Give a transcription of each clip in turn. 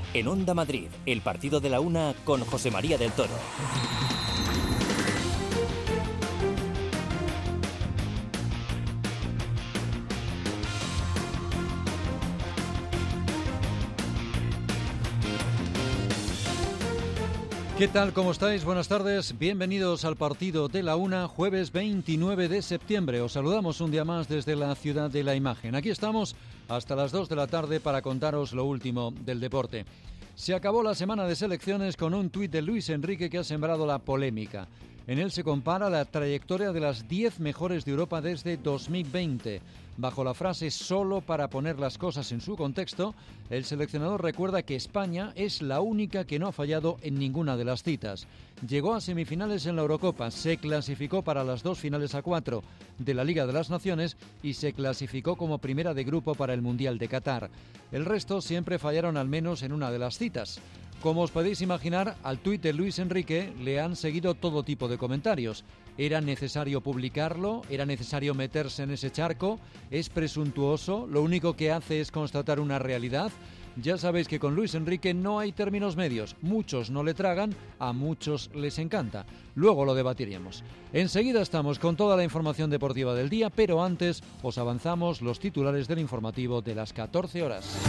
En Onda Madrid, el partido de la una con José María del Toro. ¿Qué tal? ¿Cómo estáis? Buenas tardes. Bienvenidos al partido de la una, jueves 29 de septiembre. Os saludamos un día más desde la ciudad de la imagen. Aquí estamos hasta las 2 de la tarde para contaros lo último del deporte. Se acabó la semana de selecciones con un tuit de Luis Enrique que ha sembrado la polémica. En él se compara la trayectoria de las 10 mejores de Europa desde 2020. Bajo la frase «solo para poner las cosas en su contexto», el seleccionador recuerda que España es la única que no ha fallado en ninguna de las citas. Llegó a semifinales en la Eurocopa, se clasificó para las 2 finales a 4 de la Liga de las Naciones y se clasificó como primera de grupo para el Mundial de Qatar. El resto siempre fallaron al menos en una de las citas. Como os podéis imaginar, al tuit de Luis Enrique le han seguido todo tipo de comentarios. ¿Era necesario publicarlo? ¿Era necesario meterse en ese charco? ¿Es presuntuoso? ¿Lo único que hace es constatar una realidad? Ya sabéis que con Luis Enrique no hay términos medios. Muchos no le tragan, a muchos les encanta. Luego lo debatiremos. Enseguida estamos con toda la información deportiva del día, pero antes os avanzamos los titulares del informativo de las 14 horas.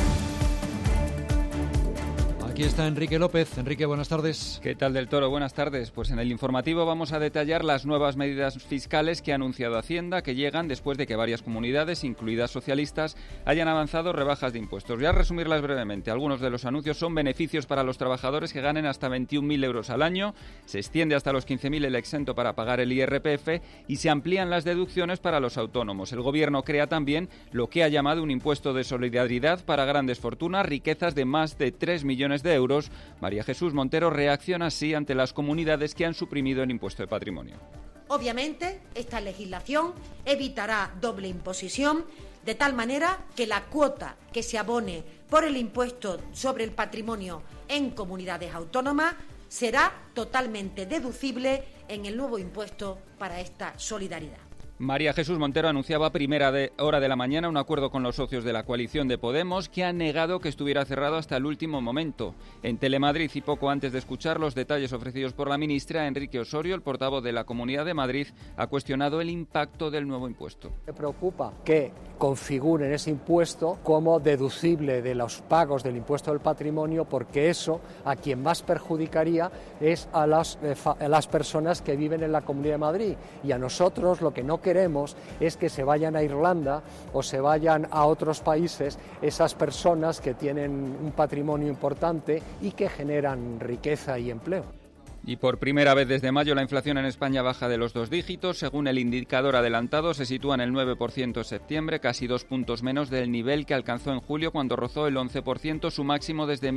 Aquí está Enrique López. Enrique, buenas tardes. ¿Qué tal, del Toro? Buenas tardes. Pues en el informativo vamos a detallar las nuevas medidas fiscales que ha anunciado Hacienda, que llegan después de que varias comunidades, incluidas socialistas, hayan avanzado rebajas de impuestos. Voy a resumirlas brevemente. Algunos de los anuncios son beneficios para los trabajadores que ganen hasta 21.000 euros al año, se extiende hasta los 15.000 el exento para pagar el IRPF y se amplían las deducciones para los autónomos. El Gobierno crea también lo que ha llamado un impuesto de solidaridad para grandes fortunas, riquezas de más de 3 millones de euros. María Jesús Montero reacciona así ante las comunidades que han suprimido el impuesto de patrimonio. Obviamente, esta legislación evitará doble imposición, de tal manera que la cuota que se abone por el impuesto sobre el patrimonio en comunidades autónomas será totalmente deducible en el nuevo impuesto para esta solidaridad. María Jesús Montero anunciaba a primera hora de la mañana un acuerdo con los socios de la coalición de Podemos que han negado que estuviera cerrado hasta el último momento. En Telemadrid y poco antes de escuchar los detalles ofrecidos por la ministra, Enrique Osorio, el portavoz de la Comunidad de Madrid, ha cuestionado el impacto del nuevo impuesto. Me preocupa que configuren ese impuesto como deducible de los pagos del impuesto del patrimonio, porque eso a quien más perjudicaría es a las personas que viven en la Comunidad de Madrid, y a nosotros lo que no queremos es que se vayan a Irlanda o se vayan a otros países esas personas que tienen un patrimonio importante y que generan riqueza y empleo. Y por primera vez desde mayo la inflación en España baja de los 2 dígitos. Según el indicador adelantado, se sitúa en el 9% en septiembre, casi 2 puntos menos del nivel que alcanzó en julio, cuando rozó el 11%, su máximo desde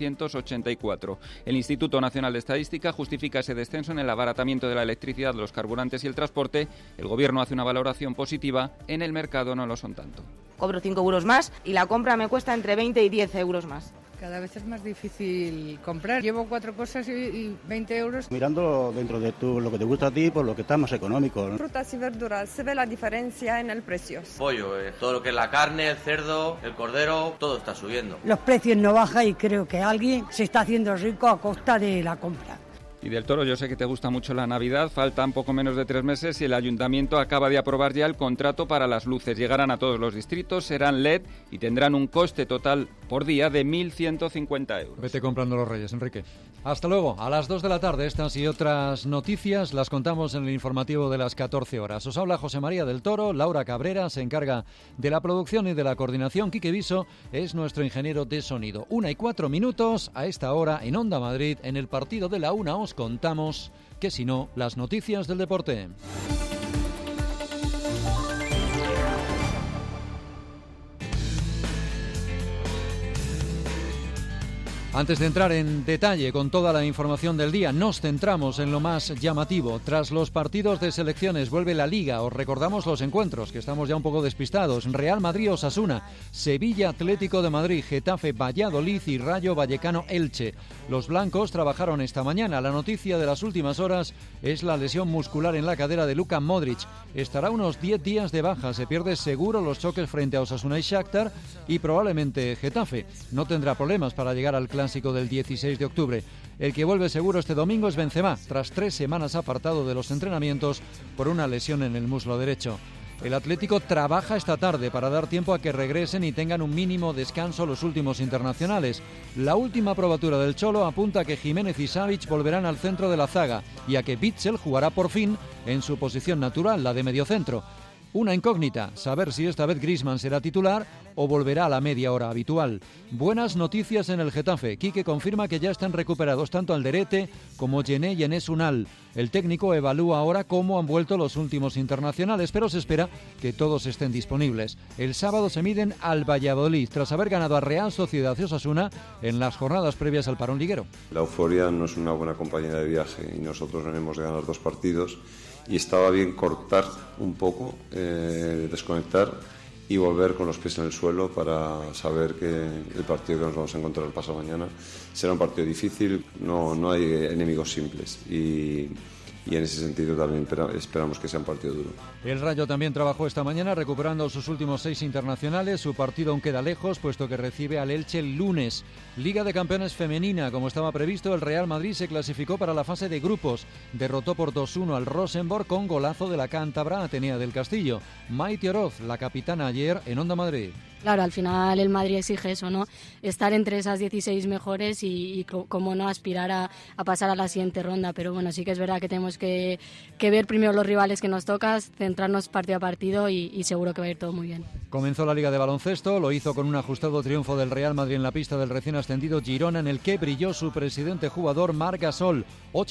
1984. El Instituto Nacional de Estadística justifica ese descenso en el abaratamiento de la electricidad, los carburantes y el transporte. El Gobierno hace una valoración positiva, en el mercado no lo son tanto. Cobro 5 euros más y la compra me cuesta entre 20 y 10 euros más. Cada vez es más difícil comprar. Llevo 4 cosas y 20 euros. Mirando dentro de lo que te gusta a ti, por lo que está más económico, ¿no? Frutas y verduras, se ve la diferencia en el precio. Pollo, todo lo que es la carne, el cerdo, el cordero, todo está subiendo. Los precios no bajan y creo que alguien se está haciendo rico a costa de la compra. Y del Toro, yo sé que te gusta mucho la Navidad, faltan poco menos de 3 meses y el Ayuntamiento acaba de aprobar ya el contrato para las luces. Llegarán a todos los distritos, serán LED y tendrán un coste total por día de 1.150 euros. Vete comprando los Reyes, Enrique. Hasta luego, a las 2 de la tarde estas y otras noticias las contamos en el informativo de las 14 horas. Os habla José María del Toro, Laura Cabrera se encarga de la producción y de la coordinación, Quique Viso es nuestro ingeniero de sonido. 1:04 a esta hora en Onda Madrid, en el partido de la una os contamos que si no, las noticias del deporte. Antes de entrar en detalle con toda la información del día, nos centramos en lo más llamativo. Tras los partidos de selecciones vuelve la Liga. Os recordamos los encuentros, que estamos ya un poco despistados. Real Madrid-Osasuna, Sevilla Atlético de Madrid, Getafe Valladolid y Rayo Vallecano Elche. Los blancos trabajaron esta mañana. La noticia de las últimas horas es la lesión muscular en la cadera de Luka Modric. Estará unos 10 días de baja. Se pierde seguro los choques frente a Osasuna y Shakhtar y probablemente Getafe. No tendrá problemas para llegar al clásico clásico del 16 de octubre. El que vuelve seguro este domingo es Benzema, tras 3 semanas apartado de los entrenamientos por una lesión en el muslo derecho. El Atlético trabaja esta tarde para dar tiempo a que regresen y tengan un mínimo descanso los últimos internacionales. La última probatura del Cholo apunta a que Jiménez y Savic volverán al centro de la zaga y a que Witsel jugará por fin en su posición natural, la de mediocentro. Una incógnita, saber si esta vez Griezmann será titular o volverá a la media hora habitual. Buenas noticias en el Getafe. Quique confirma que ya están recuperados tanto Alderete como Gené y Enes Unal. El técnico evalúa ahora cómo han vuelto los últimos internacionales, pero se espera que todos estén disponibles. El sábado se miden al Valladolid, tras haber ganado a Real Sociedad y Osasuna en las jornadas previas al parón liguero. La euforia no es una buena compañera de viaje y nosotros venimos de ganar 2 partidos y estaba bien cortar un poco, desconectar y volver con los pies en el suelo para saber que el partido que nos vamos a encontrar el pasado mañana será un partido difícil, no hay enemigos simples y en ese sentido también esperamos que sea un partido duro. El Rayo también trabajó esta mañana recuperando sus últimos 6 internacionales. Su partido aún queda lejos, puesto que recibe al Elche el lunes. Liga de Campeones femenina, como estaba previsto, el Real Madrid se clasificó para la fase de grupos. Derrotó por 2-1 al Rosenborg con golazo de la cántabra Atenea del Castillo. Maite Oroz, la capitana ayer en Onda Madrid. Claro, al final el Madrid exige eso, ¿no? Estar entre esas 16 mejores y como no, aspirar a pasar a la siguiente ronda. Pero bueno, sí que es verdad que tenemos que ver primero los rivales que nos tocan, centrarnos partido a partido y seguro que va a ir todo muy bien. Comenzó la Liga de Baloncesto, lo hizo con un ajustado triunfo del Real Madrid en la pista del recién ascendido Girona, en el que brilló su presidente jugador Marc Gasol.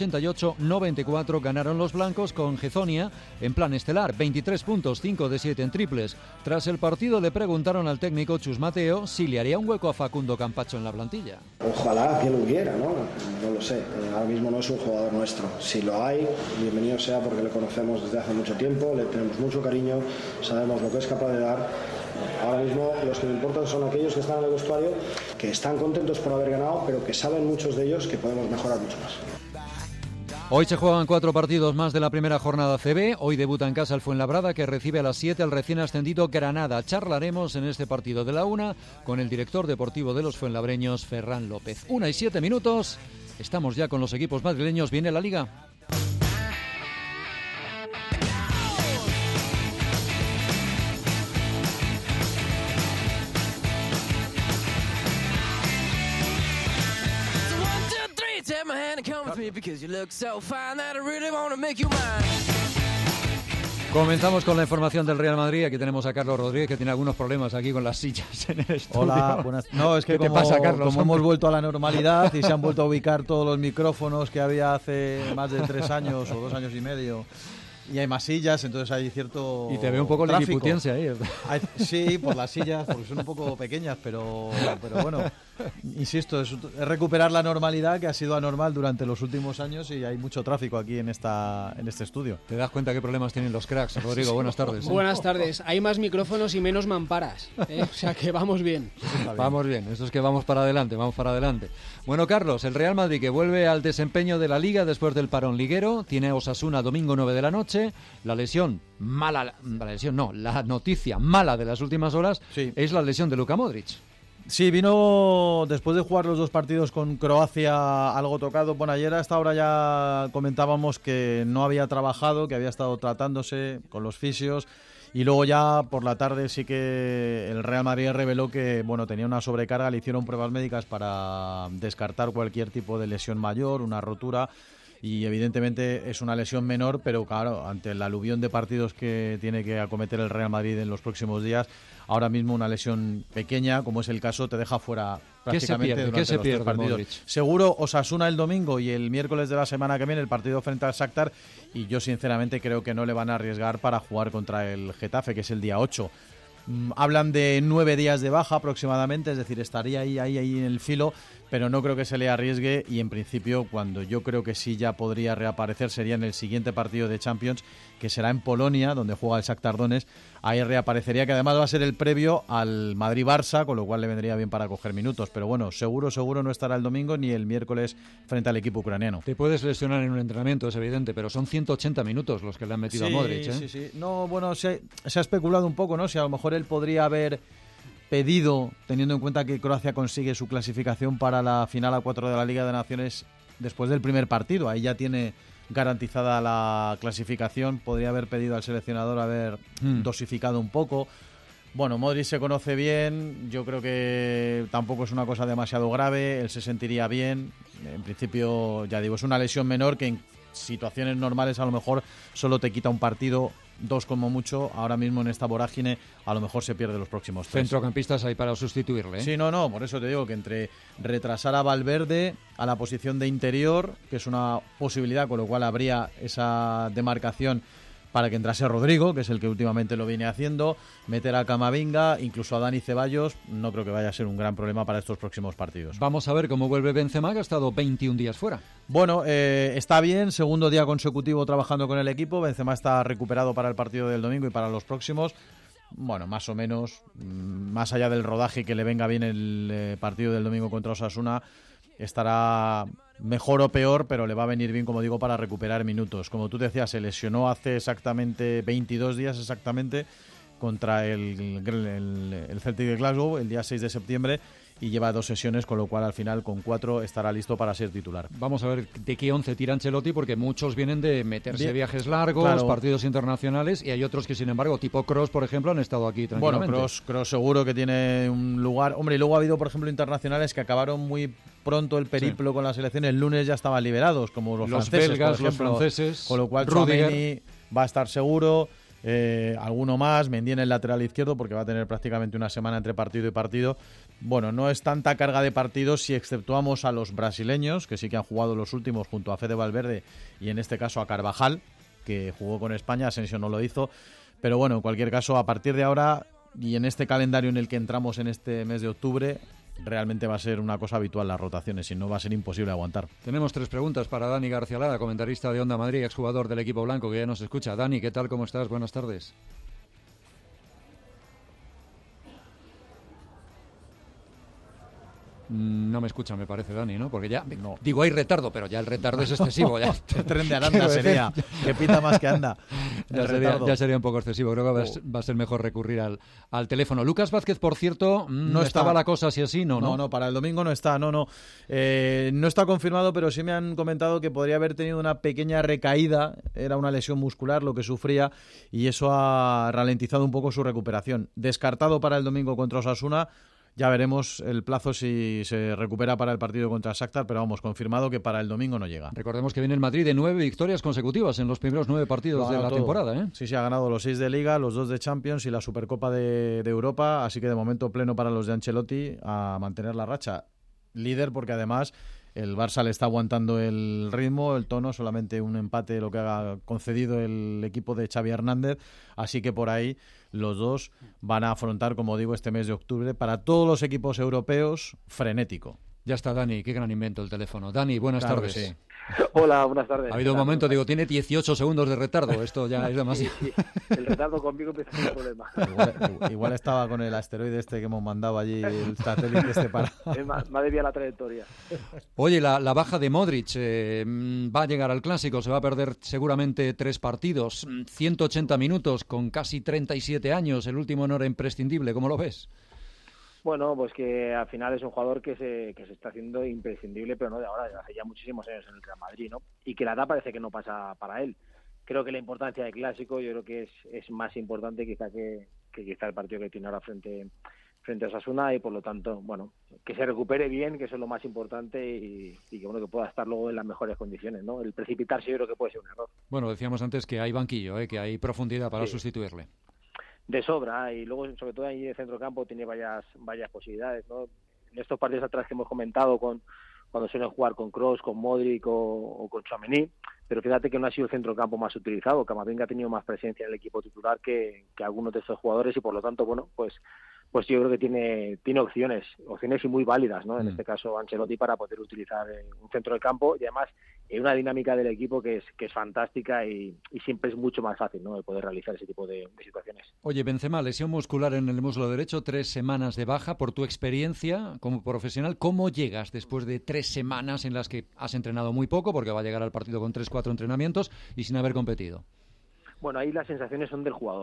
88-94 ganaron los blancos con Gezonia en plan estelar, 23 puntos, 5 de 7 en triples. Tras el partido le preguntaron al técnico Chus Mateo si le haría un hueco a Facundo Campacho en la plantilla. Ojalá que lo hubiera, ¿no? No lo sé, ahora mismo no es un jugador nuestro. Si lo hay, bienvenido sea, porque le conocemos desde hace mucho tiempo, le tenemos mucho cariño, sabemos lo que es capaz de dar. Ahora mismo los que me importan son aquellos que están en el vestuario, que están contentos por haber ganado, pero que saben muchos de ellos que podemos mejorar mucho más. Hoy se juegan 4 partidos más de la primera jornada CB. Hoy debuta en casa el Fuenlabrada, que recibe a las 7 al recién ascendido Granada. Charlaremos en este partido de la 1 con el director deportivo de los fuenlabreños, Ferran López. 1:07. Estamos ya con los equipos madrileños. Viene la Liga. Comenzamos con la información del Real Madrid. Aquí tenemos a Carlos Rodríguez, que tiene algunos problemas aquí con las sillas en el estudio. Hola, buenas. No, es que ¿Qué te pasa, Carlos? Como hemos vuelto a la normalidad y se han vuelto a ubicar todos los micrófonos que había hace más de 3 años o 2 años y medio. Y hay más sillas, entonces hay cierto Y te veo un poco liliputiense ahí. Sí, por las sillas, porque son un poco pequeñas, pero bueno, insisto, es recuperar la normalidad que ha sido anormal durante los últimos años y hay mucho tráfico aquí en este estudio. ¿Te das cuenta qué problemas tienen los cracks? Rodrigo, buenas tardes. Buenas tardes. Hay más micrófonos y menos mamparas, ¿eh? O sea que vamos bien. Vamos bien, eso es que vamos para adelante. Bueno, Carlos, el Real Madrid que vuelve al desempeño de la Liga después del parón liguero, tiene a Osasuna domingo 9 de la noche. La noticia mala de las últimas horas es la lesión de Luka Modric. Sí, vino después de jugar los 2 partidos con Croacia algo tocado. Bueno, ayer a esta hora ya comentábamos que no había trabajado, que había estado tratándose con los fisios. Y luego ya por la tarde sí que el Real Madrid reveló que tenía una sobrecarga, le hicieron pruebas médicas para descartar cualquier tipo de lesión mayor, una rotura. Y evidentemente es una lesión menor, pero claro, ante el aluvión de partidos que tiene que acometer el Real Madrid en los próximos días, ahora mismo una lesión pequeña, como es el caso, te deja fuera prácticamente durante los 3 partidos. Modric? Seguro Osasuna el domingo y el miércoles de la semana que viene el partido frente al Shakhtar, y yo sinceramente creo que no le van a arriesgar para jugar contra el Getafe, que es el día 8. Hablan de 9 días de baja aproximadamente, es decir, estaría ahí en el filo, pero no creo que se le arriesgue, y en principio cuando yo creo que sí ya podría reaparecer sería en el siguiente partido de Champions, que será en Polonia, donde juega el Shakhtar Donetsk. Ahí reaparecería, que además va a ser el previo al Madrid-Barça, con lo cual le vendría bien para coger minutos, pero bueno, seguro no estará el domingo ni el miércoles frente al equipo ucraniano. Te puedes lesionar en un entrenamiento, es evidente, pero son 180 minutos los que le han metido a Modric, ¿eh? Sí. No, bueno, se ha especulado un poco, ¿no? Si a lo mejor él podría haber pedido, teniendo en cuenta que Croacia consigue su clasificación para la final a 4 de la Liga de Naciones después del primer partido. Ahí ya tiene garantizada la clasificación. Podría haber pedido al seleccionador haber dosificado un poco. Bueno, Modric se conoce bien, yo creo que tampoco es una cosa demasiado grave, él se sentiría bien. En principio, ya digo, es una lesión menor que en situaciones normales a lo mejor solo te quita un partido, 2 como mucho. Ahora mismo en esta vorágine a lo mejor se pierde los próximos 3. Centrocampistas hay para sustituirle, ¿eh? Sí, no, por eso te digo que entre retrasar a Valverde a la posición de interior, que es una posibilidad, con lo cual habría esa demarcación para que entrase Rodrigo, que es el que últimamente lo viene haciendo, meter a Camavinga, incluso a Dani Ceballos, no creo que vaya a ser un gran problema para estos próximos partidos. Vamos a ver cómo vuelve Benzema, que ha estado 21 días fuera. Bueno, está bien, segundo día consecutivo trabajando con el equipo. Benzema está recuperado para el partido del domingo y para los próximos. Bueno, más o menos, más allá del rodaje que le venga bien el partido del domingo contra Osasuna, estará mejor o peor, pero le va a venir bien, como digo, para recuperar minutos. Como tú decías, se lesionó hace exactamente 22 días contra el Celtic de Glasgow el día 6 de septiembre y lleva 2 sesiones, con lo cual al final con 4 estará listo para ser titular. Vamos a ver de qué 11 tira Ancelotti, porque muchos vienen de meterse viajes largos, claro, partidos internacionales, y hay otros que, sin embargo, tipo Kroos, por ejemplo, han estado aquí tranquilamente. Bueno, Kroos seguro que tiene un lugar. Hombre, y luego ha habido, por ejemplo, internacionales que acabaron muy pronto el periplo con la selección. El lunes ya estaban liberados, como los franceses, belgas, por ejemplo, los franceses, con lo cual Rudiger Tchouaméni va a estar seguro. Alguno más, Mendy en el lateral izquierdo, porque va a tener prácticamente una semana entre partido y partido. Bueno, no es tanta carga de partidos si exceptuamos a los brasileños, que sí que han jugado los últimos junto a Fede Valverde y en este caso a Carvajal, que jugó con España. Asensio no lo hizo, pero bueno, en cualquier caso, a partir de ahora y en este calendario en el que entramos en este mes de octubre, realmente va a ser una cosa habitual las rotaciones, si no va a ser imposible aguantar. Tenemos 3 preguntas para Dani García Lara, comentarista de Onda Madrid, exjugador del equipo blanco, que ya nos escucha. Dani, ¿qué tal? ¿Cómo estás? Buenas tardes. No me escucha, me parece, Dani, ¿no? Porque ya, no. Digo, hay retardo, pero ya el retardo es excesivo. Ya. El tren de Aranda sería, que pita más que anda. Ya sería un poco excesivo. Creo que va a ser mejor recurrir al teléfono. Lucas Vázquez, por cierto, no estaba la cosa así, ¿no? No, para el domingo no está, no está confirmado, pero sí me han comentado que podría haber tenido una pequeña recaída. Era una lesión muscular lo que sufría y eso ha ralentizado un poco su recuperación. Descartado para el domingo contra Osasuna. Ya veremos el plazo si se recupera para el partido contra Shakhtar, pero vamos, confirmado que para el domingo no llega. Recordemos que viene el Madrid de 9 victorias consecutivas en los primeros 9 partidos de la temporada, ¿eh? Sí, ha ganado los 6 de Liga, los 2 de Champions y la Supercopa de Europa, así que de momento pleno para los de Ancelotti a mantener la racha. Líder porque además el Barça le está aguantando el ritmo, el tono, solamente un empate lo que ha concedido el equipo de Xavi Hernández, así que por ahí los dos van a afrontar, como digo, este mes de octubre para todos los equipos europeos frenético. Ya está, Dani, qué gran invento el teléfono. Dani, buenas tardes. Sí. Hola, buenas tardes. Ha habido un momento, digo, tiene 18 segundos de retardo, esto ya es demasiado. El retardo conmigo empieza a ser un problema. Igual estaba con el asteroide este que hemos mandado allí, el satélite para... Me ha desviado la trayectoria. Oye, la baja de Modric va a llegar al Clásico, se va a perder seguramente 3 partidos, 180 minutos con casi 37 años, el último no era imprescindible, ¿cómo lo ves? Bueno, pues que al final es un jugador que se está haciendo imprescindible, pero no de ahora, hace ya muchísimos años en el Real Madrid, ¿no? Y que la edad parece que no pasa para él. Creo que la importancia del Clásico, yo creo que es más importante quizá que quizá el partido que tiene ahora frente a Osasuna, y por lo tanto, bueno, que se recupere bien, que eso es lo más importante, y que bueno, que pueda estar luego en las mejores condiciones, ¿no? El precipitarse yo creo que puede ser un error. Bueno, decíamos antes que hay banquillo, que hay profundidad para sustituirle. De sobra, y luego sobre todo ahí en el centrocampo tiene varias posibilidades, ¿no? En estos partidos atrás que hemos comentado, cuando suelen jugar con Kroos, con Modric o con Tchouaméni, pero fíjate que no ha sido el centrocampo más utilizado. Camavinga ha tenido más presencia en el equipo titular que algunos de estos jugadores, y por lo tanto, bueno, pues yo creo que tiene opciones y muy válidas, ¿no? En este caso Ancelotti, para poder utilizar un centro del campo, y además en una dinámica del equipo que es fantástica, y siempre es mucho más fácil, ¿no?, de poder realizar ese tipo de situaciones. Oye, Benzema, lesión muscular en el muslo derecho, 3 semanas de baja. Por tu experiencia como profesional, ¿cómo llegas después de 3 semanas en las que has entrenado muy poco, porque va a llegar al partido con 3-4 entrenamientos y sin haber competido? Bueno, ahí las sensaciones son del jugador.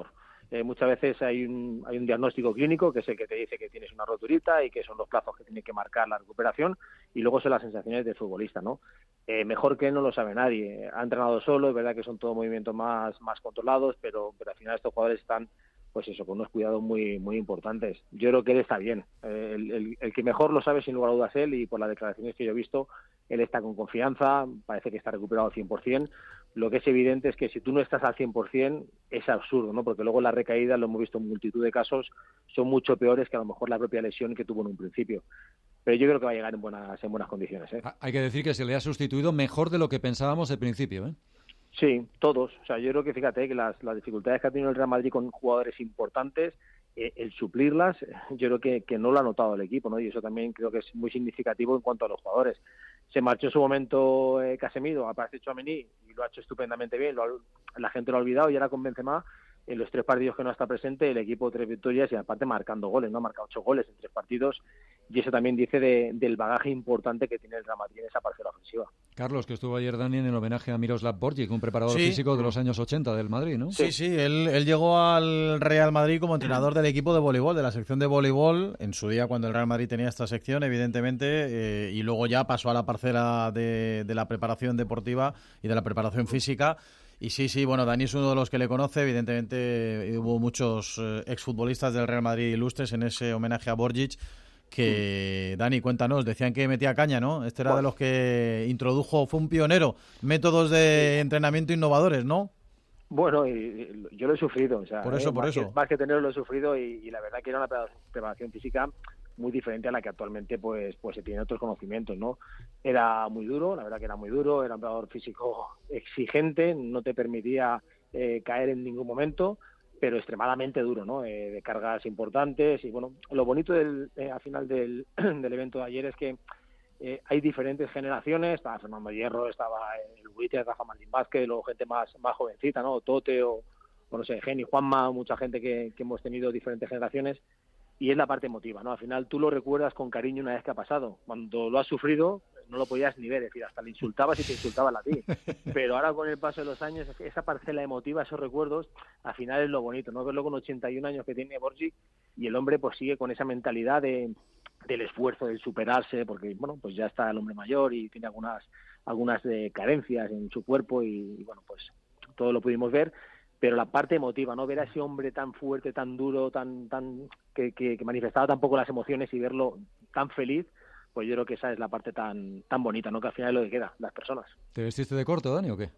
muchas veces hay un diagnóstico clínico que es el que te dice que tienes una roturita y que son los plazos que tiene que marcar la recuperación, y luego son las sensaciones del futbolista, ¿no? Mejor que él no lo sabe nadie. Ha entrenado solo, es verdad que son todos movimientos más controlados, pero al final estos jugadores están, pues eso, con unos cuidados muy importantes. Yo creo que él está bien. El que mejor lo sabe sin lugar a dudas él, y por las declaraciones que yo he visto, él está con confianza, parece que está recuperado al 100%. Lo que es evidente es que si tú no estás al 100% es absurdo, ¿no? Porque luego las recaídas, lo hemos visto en multitud de casos, son mucho peores que a lo mejor la propia lesión que tuvo en un principio. Pero yo creo que va a llegar en buenas condiciones, ¿eh? Hay que decir que se le ha sustituido mejor de lo que pensábamos al principio, ¿eh? Sí, todos. O sea, yo creo que, fíjate, que las dificultades que ha tenido el Real Madrid con jugadores importantes, el suplirlas, yo creo que no lo ha notado el equipo, ¿no? Y eso también creo que es muy significativo en cuanto a los jugadores. Se marchó en su momento Casemiro, aparece Tchouaméni y lo ha hecho estupendamente bien, la gente lo ha olvidado, y ahora con Benzema, en los 3 partidos que no está presente, el equipo 3 victorias y aparte marcando goles, ¿no? Ha marcado 8 goles en 3 partidos, y eso también dice del bagaje importante que tiene el Real Madrid en esa parcela ofensiva. Carlos, que estuvo ayer, Dani, en el homenaje a Miroslav Borgic, un preparador físico de los años 80 del Madrid, ¿no? Sí, él llegó al Real Madrid como entrenador del equipo de voleibol, de la sección de voleibol, en su día cuando el Real Madrid tenía esta sección, evidentemente, y luego ya pasó a la parcela de la preparación deportiva y de la preparación física. Y sí, bueno, Dani es uno de los que le conoce, evidentemente hubo muchos exfutbolistas del Real Madrid ilustres en ese homenaje a Borgic, que, Dani, cuéntanos, decían que metía caña, ¿no? Este era de los que introdujo, fue un pionero, métodos de entrenamiento innovadores, ¿no? Bueno, y yo lo he sufrido, o sea, por eso. Más que tenerlo, lo he sufrido, y la verdad que era una preparación física muy diferente a la que actualmente pues se tiene otros conocimientos, ¿no? Era muy duro, la verdad que era muy duro, era un preparador físico exigente, no te permitía caer en ningún momento, pero extremadamente duro, ¿no? De cargas importantes, y bueno, lo bonito al final del evento de ayer es que hay diferentes generaciones. Estaba Fernando Hierro, estaba el Buitre, Rafa Martín Vázquez, luego gente más jovencita, ¿no? Tote o no sé, Geni, Juanma, mucha gente que hemos tenido diferentes generaciones, y es la parte emotiva, ¿no? Al final tú lo recuerdas con cariño una vez que ha pasado. Cuando lo has sufrido no lo podías ni ver, es decir, hasta le insultabas y te insultaban a ti. Pero ahora, con el paso de los años, esa parcela emotiva, esos recuerdos, al final es lo bonito, ¿no? Verlo con 81 años que tiene Borgic, y el hombre pues sigue con esa mentalidad del esfuerzo, del superarse, porque bueno, pues ya está el hombre mayor y tiene algunas carencias en su cuerpo, y bueno, pues todo lo pudimos ver. Pero la parte emotiva, ¿no? Ver a ese hombre tan fuerte, tan duro, tan que manifestaba tan poco las emociones, y verlo tan feliz, pues yo creo que esa es la parte tan bonita, ¿no? Que al final es lo que queda, las personas. ¿Te vestiste de corto, Dani, o qué?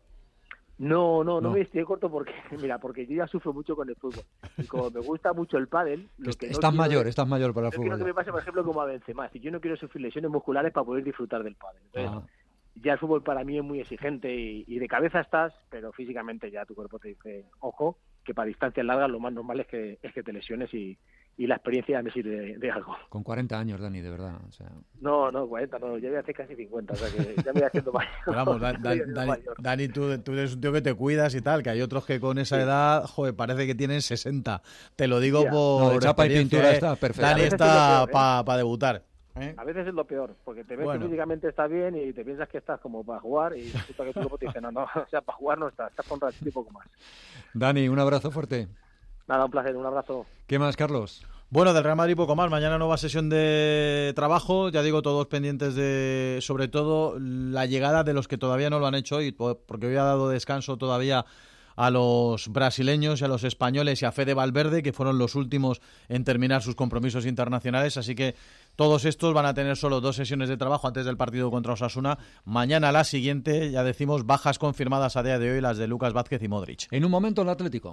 No me vestí de corto porque yo ya sufro mucho con el fútbol. Y como me gusta mucho el pádel... Estás mayor para el fútbol. Quiero que me pase, por ejemplo, como a Benzema. Si yo no quiero sufrir lesiones musculares para poder disfrutar del pádel. Entonces, ya el fútbol para mí es muy exigente, y de cabeza estás, pero físicamente ya tu cuerpo te dice, ojo, que para distancias largas lo más normal es que te lesiones, y la experiencia ya me sirve de algo. Con 40 años, Dani, de verdad. O sea... No, 40, no, ya voy a hacer casi 50, o sea que ya me voy haciendo mayor. Vamos, Dani, tú eres un tío que te cuidas y tal, que hay otros que con esa edad, joder, parece que tienen 60. Te lo digo por de chapa y pintura está perfecto. Dani está para debutar. A veces es lo peor, porque te ves que físicamente estás bien y te piensas que estás como para jugar, y resulta que tu cuerpo te dice, no, o sea, para jugar no estás con un ratito y poco más. Dani, un abrazo fuerte. Nada, un placer, un abrazo. ¿Qué más, Carlos? Bueno, del Real Madrid poco más. Mañana nueva sesión de trabajo. Ya digo, todos pendientes de, sobre todo, la llegada de los que todavía no lo han hecho hoy, porque hoy ha dado descanso todavía a los brasileños y a los españoles y a Fede Valverde, que fueron los últimos en terminar sus compromisos internacionales. Así que todos estos van a tener solo 2 sesiones de trabajo antes del partido contra Osasuna. Mañana la siguiente, ya decimos, bajas confirmadas a día de hoy, las de Lucas Vázquez y Modric. En un momento el Atlético.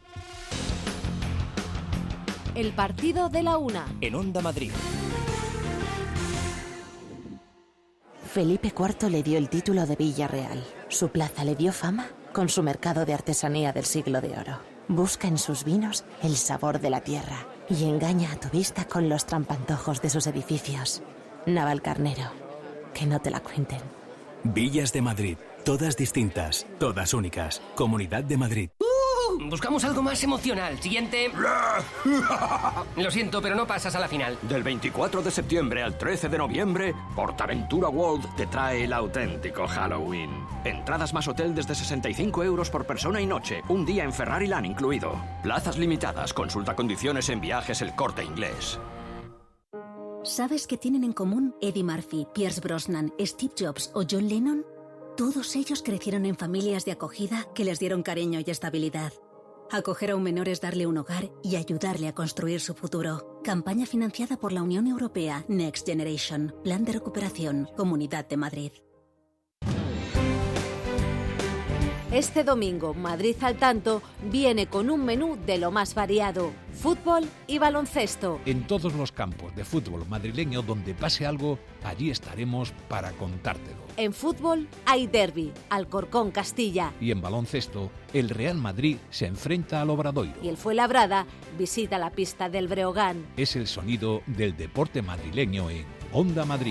El partido de la una. En Onda Madrid. Felipe IV le dio el título de Villarreal. Su plaza le dio fama con su mercado de artesanía del siglo de oro. Busca en sus vinos el sabor de la tierra y engaña a tu vista con los trampantojos de sus edificios. Navalcarnero, que no te la cuenten. Villas de Madrid, todas distintas, todas únicas. Comunidad de Madrid. Buscamos algo más emocional. Siguiente. Lo siento, pero no pasas a la final. Del 24 de septiembre al 13 de noviembre, PortAventura World te trae el auténtico Halloween. Entradas más hotel desde 65 euros por persona y noche. Un día en Ferrariland incluido. Plazas limitadas. Consulta condiciones en Viajes El Corte Inglés. ¿Sabes qué tienen en común Eddie Murphy, Pierce Brosnan, Steve Jobs o John Lennon? Todos ellos crecieron en familias de acogida que les dieron cariño y estabilidad. Acoger a un menor es darle un hogar y ayudarle a construir su futuro. Campaña financiada por la Unión Europea Next Generation. Plan de recuperación. Comunidad de Madrid. Este domingo, Madrid al tanto viene con un menú de lo más variado: fútbol y baloncesto. En todos los campos de fútbol madrileño donde pase algo, allí estaremos para contártelo. En fútbol hay derbi, Alcorcón Castilla. Y en baloncesto, el Real Madrid se enfrenta al Obradoiro. Y el Fuenlabrada visita la pista del Breogán. Es el sonido del deporte madrileño en Onda Madrid.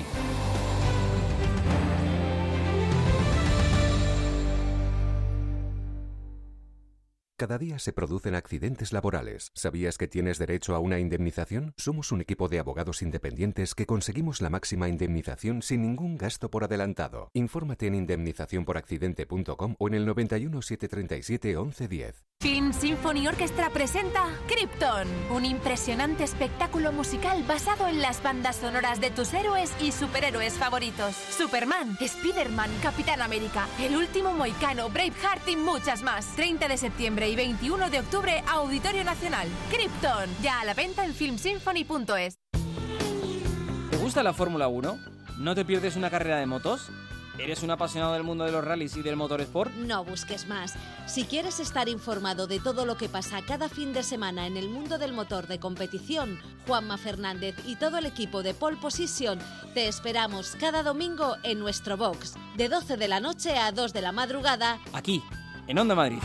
Cada día se producen accidentes laborales. ¿Sabías que tienes derecho a una indemnización? Somos un equipo de abogados independientes que conseguimos la máxima indemnización sin ningún gasto por adelantado. Infórmate en indemnizacionporaccidente.com o en el 91 737 1110. Film Symphony Orchestra presenta Krypton, un impresionante espectáculo musical basado en las bandas sonoras de tus héroes y superhéroes favoritos. Superman, Spider-Man, Capitán América, El Último Mohicano, Braveheart y muchas más. 30 de septiembre y 21 de octubre, Auditorio Nacional. Krypton, ya a la venta en filmsymphony.es. ¿Te gusta la Fórmula 1? ¿No te pierdes una carrera de motos? ¿Eres un apasionado del mundo de los rallies y del motorsport? No busques más. Si quieres estar informado de todo lo que pasa cada fin de semana en el mundo del motor de competición, Juanma Fernández y todo el equipo de Pole Position te esperamos cada domingo en nuestro box, de 12 de la noche a 2 de la madrugada, aquí, en Onda Madrid.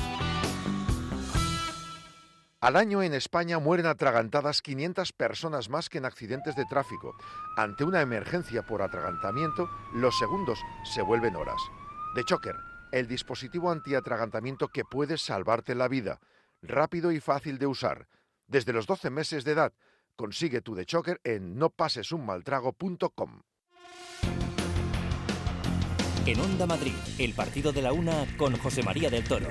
Al año en España mueren atragantadas 500 personas más que en accidentes de tráfico. Ante una emergencia por atragantamiento, los segundos se vuelven horas. The Choker, el dispositivo antiatragantamiento que puede salvarte la vida. Rápido y fácil de usar. Desde los 12 meses de edad, consigue tu The Choker en nopasesunmaltrago.com. En Onda Madrid, el partido de la una con José María del Toro.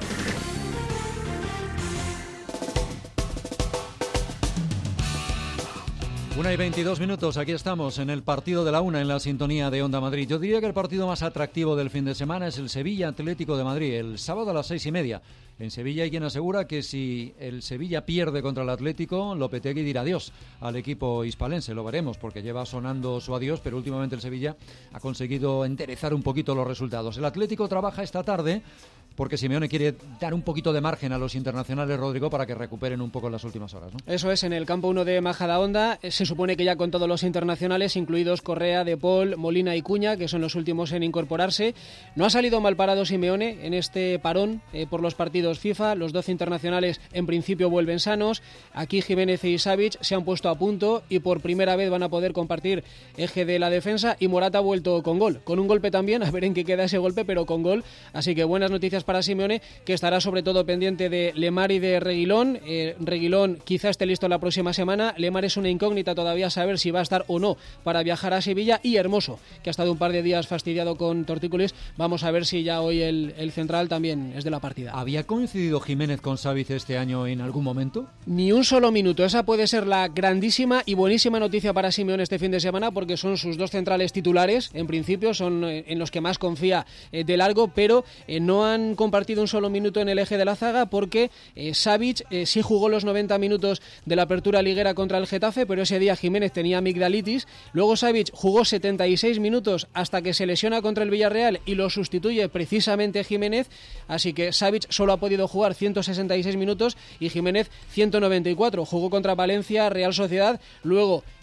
1:22, aquí estamos en el partido de la una en la sintonía de Onda Madrid. Yo diría que el partido más atractivo del fin de semana es el Sevilla Atlético de Madrid, el sábado a las 6:30. En Sevilla hay quien asegura que si el Sevilla pierde contra el Atlético, Lopetegui dirá adiós al equipo hispalense. Lo veremos porque lleva sonando su adiós, pero últimamente el Sevilla ha conseguido enderezar un poquito los resultados. El Atlético trabaja esta tarde porque Simeone quiere dar un poquito de margen a los internacionales, Rodrigo, para que recuperen un poco en las últimas horas, ¿no? Eso es, en el campo 1 de Majadahonda se supone que ya con todos los internacionales, incluidos Correa, De Paul, Molina y Cuña, que son los últimos en incorporarse. No ha salido mal parado Simeone en este parón por los partidos FIFA. Los 12 internacionales en principio vuelven sanos. Aquí Jiménez y Savic se han puesto a punto y por primera vez van a poder compartir eje de la defensa, y Morata ha vuelto con gol. Con un golpe también, a ver en qué queda ese golpe, pero con gol. Así que buenas noticias para Simeone, que estará sobre todo pendiente de Lemar y de Reguilón. Reguilón quizá esté listo la próxima semana. Lemar es una incógnita todavía saber si va a estar o no para viajar a Sevilla. Y Hermoso, que ha estado un par de días fastidiado con tortícolis. Vamos a ver si ya hoy el central también es de la partida. ¿Había coincidido Jiménez con Savic este año en algún momento? Ni un solo minuto. Esa puede ser la grandísima y buenísima noticia para Simeone este fin de semana, porque son sus dos centrales titulares. En principio son en los que más confía de largo, pero no han compartido un solo minuto en el eje de la zaga, porque Savic sí jugó los 90 minutos de la apertura liguera contra el Getafe, pero ese día Jiménez tenía amigdalitis. Luego Savic jugó 76 minutos hasta que se lesiona contra el Villarreal y lo sustituye precisamente Jiménez, así que Savic solo ha podido jugar 166 minutos y Jiménez 194. Jugó contra Valencia, Real Sociedad, luego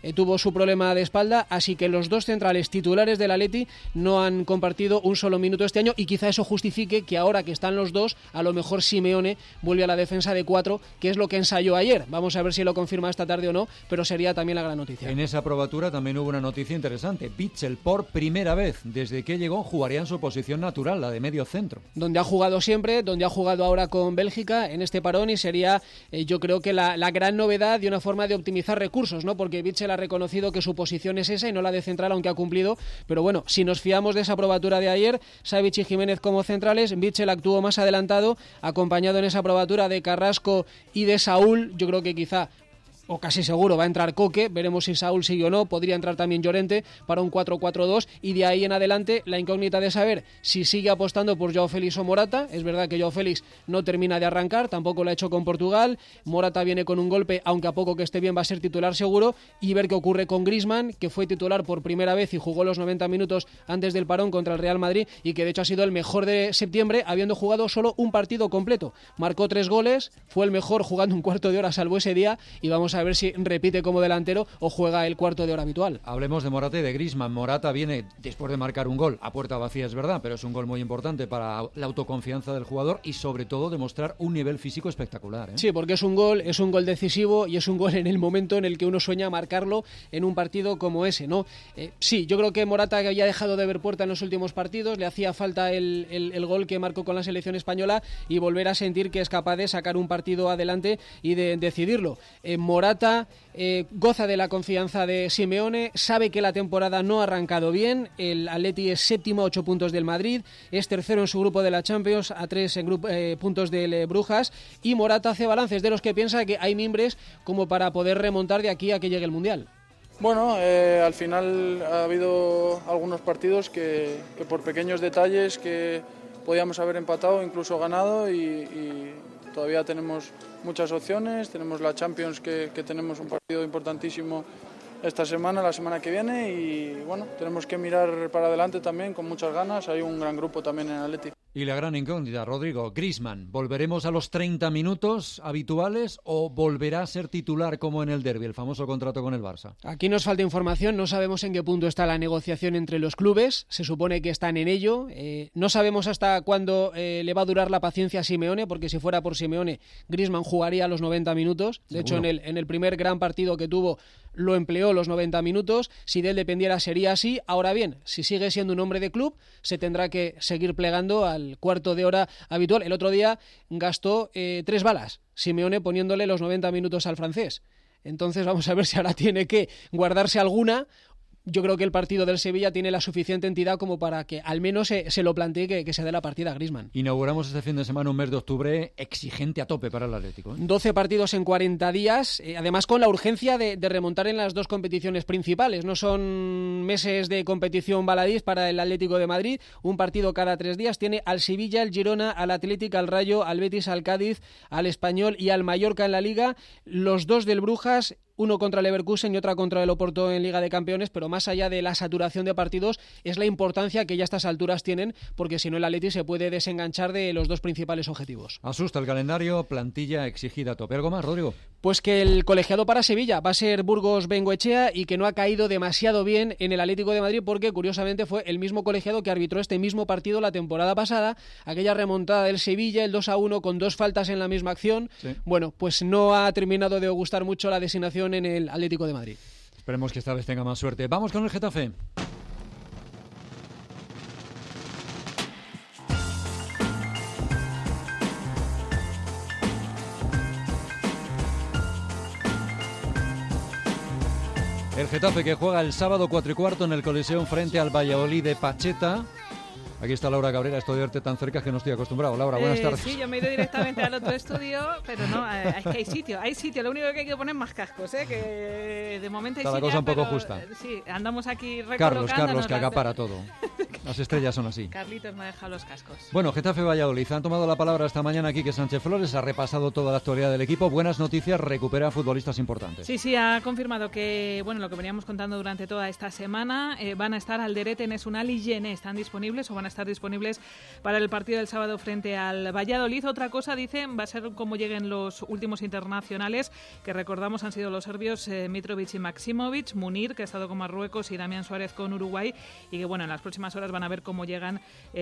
tuvo su problema de espalda, así que los dos centrales titulares del Atleti no han compartido un solo minuto este año y quizá eso justifique que ahora que están los dos, a lo mejor Simeone vuelve a la defensa de 4, que es lo que ensayó ayer. Vamos a ver si lo confirma esta tarde o no, pero sería también la gran noticia. En esa probatura también hubo una noticia interesante. Witsel, por primera vez desde que llegó, jugaría en su posición natural, la de medio centro. Donde ha jugado siempre, donde ha jugado ahora con Bélgica en este parón, y sería yo creo que la gran novedad y una forma de optimizar recursos, ¿no? Porque Witsel ha reconocido que su posición es esa y no la de central, aunque ha cumplido. Pero bueno, si nos fiamos de esa probatura de ayer, Savic y Jiménez como centrales, Witsel actuó más adelantado, acompañado en esa probatura de Carrasco y de Saúl. Yo creo que quizá, o casi seguro, va a entrar Coque, veremos si Saúl sigue o no, podría entrar también Llorente para un 4-4-2, y de ahí en adelante la incógnita de saber si sigue apostando por Joao Félix o Morata. Es verdad que Joao Félix no termina de arrancar, tampoco lo ha hecho con Portugal, Morata viene con un golpe, aunque a poco que esté bien va a ser titular seguro, y ver qué ocurre con Griezmann, que fue titular por primera vez y jugó los 90 minutos antes del parón contra el Real Madrid, y que de hecho ha sido el mejor de septiembre, habiendo jugado solo un partido completo. Marcó 3 goles, fue el mejor jugando un cuarto de hora salvo ese día, y vamos a ver si repite como delantero o juega el cuarto de hora habitual. Hablemos de Morata y de Griezmann. Morata viene después de marcar un gol a puerta vacía, es verdad, pero es un gol muy importante para la autoconfianza del jugador y sobre todo demostrar un nivel físico espectacular, ¿eh? Sí, porque es un gol decisivo y es un gol en el momento en el que uno sueña marcarlo en un partido como ese, ¿no? Sí, yo creo que Morata, que había dejado de ver puerta en los últimos partidos, le hacía falta el gol que marcó con la selección española y volver a sentir que es capaz de sacar un partido adelante y de decidirlo. Morata goza de la confianza de Simeone, sabe que la temporada no ha arrancado bien, el Atleti es séptimo a 8 puntos del Madrid, es tercero en su grupo de la Champions, a 3 puntos del Brujas, y Morata hace balances de los que piensa que hay mimbres como para poder remontar de aquí a que llegue el Mundial. Bueno, al final ha habido algunos partidos que por pequeños detalles que podíamos haber empatado, incluso ganado, y todavía tenemos muchas opciones. Tenemos la Champions, que tenemos un partido importantísimo esta semana, la semana que viene, y bueno, tenemos que mirar para adelante también con muchas ganas. Hay un gran grupo también en Atleti. Y la gran incógnita, Rodrigo, Griezmann, ¿volveremos a los 30 minutos habituales o volverá a ser titular como en el derbi, el famoso contrato con el Barça? Aquí nos falta información, no sabemos en qué punto está la negociación entre los clubes, se supone que están en ello, no sabemos hasta cuándo le va a durar la paciencia a Simeone, porque si fuera por Simeone, Griezmann jugaría los 90 minutos, de hecho en el primer gran partido que tuvo lo empleó los 90 minutos, si de él dependiera sería así. Ahora bien, si sigue siendo un hombre de club, se tendrá que seguir plegando al cuarto de hora habitual. El otro día gastó 3 balas, Simeone, poniéndole los 90 minutos al francés. Entonces vamos a ver si ahora tiene que guardarse alguna. Yo creo que el partido del Sevilla tiene la suficiente entidad como para que al menos se lo plantee que se dé la partida a Griezmann. Inauguramos este fin de semana un mes de octubre exigente a tope para el Atlético, ¿eh? 12 partidos en 40 días, además con la urgencia de remontar en las dos competiciones principales. No son meses de competición baladís para el Atlético de Madrid, un partido cada 3 días. Tiene al Sevilla, al Girona, al Atlético, al Rayo, al Betis, al Cádiz, al Español y al Mallorca en la Liga. Los 2 del Brujas, uno contra el Leverkusen y otra contra el Oporto en Liga de Campeones, pero más allá de la saturación de partidos es la importancia que ya a estas alturas tienen, porque si no el Atleti se puede desenganchar de los 2 principales objetivos. Asusta el calendario, plantilla exigida a tope. ¿Algo más, Rodrigo? Pues que el colegiado para Sevilla va a ser Burgos Bengoechea y que no ha caído demasiado bien en el Atlético de Madrid, porque curiosamente fue el mismo colegiado que arbitró este mismo partido la temporada pasada, aquella remontada del Sevilla, el 2-1 con 2 faltas en la misma acción. Sí. Bueno, pues no ha terminado de gustar mucho la designación en el Atlético de Madrid. Esperemos que esta vez tenga más suerte. Vamos con el Getafe. El Getafe, que juega el sábado 4:15 en el Coliseum frente al Valladolid de Pacheta. Aquí está Laura Cabrera, esto de verte tan cerca que no estoy acostumbrado. Laura, buenas tardes. Sí, yo me he ido directamente al otro estudio, pero no, es que hay sitio. Lo único que hay que poner más cascos, que de momento hay está la cosa un poco justa. Sí, andamos aquí recolocándonos. Carlos, que acapara todo. Las estrellas son así. Carlitos me ha dejado los cascos. Bueno, Getafe Valladolid. Han tomado la palabra esta mañana Quique Sánchez Flores, ha repasado toda la actualidad del equipo. Buenas noticias, recupera futbolistas importantes. Sí, ha confirmado que, bueno, lo que veníamos contando durante toda esta semana, van a estar Alderete, Nesunal y Gené. Están disponibles o van a estar disponibles para el partido del sábado frente al Valladolid. Otra cosa, dicen, va a ser cómo lleguen los últimos internacionales, que recordamos han sido los serbios Mitrovic y Maksimovic, Munir, que ha estado con Marruecos, y Damián Suárez con Uruguay, y que, bueno, en las próximas horas van a ver cómo llegan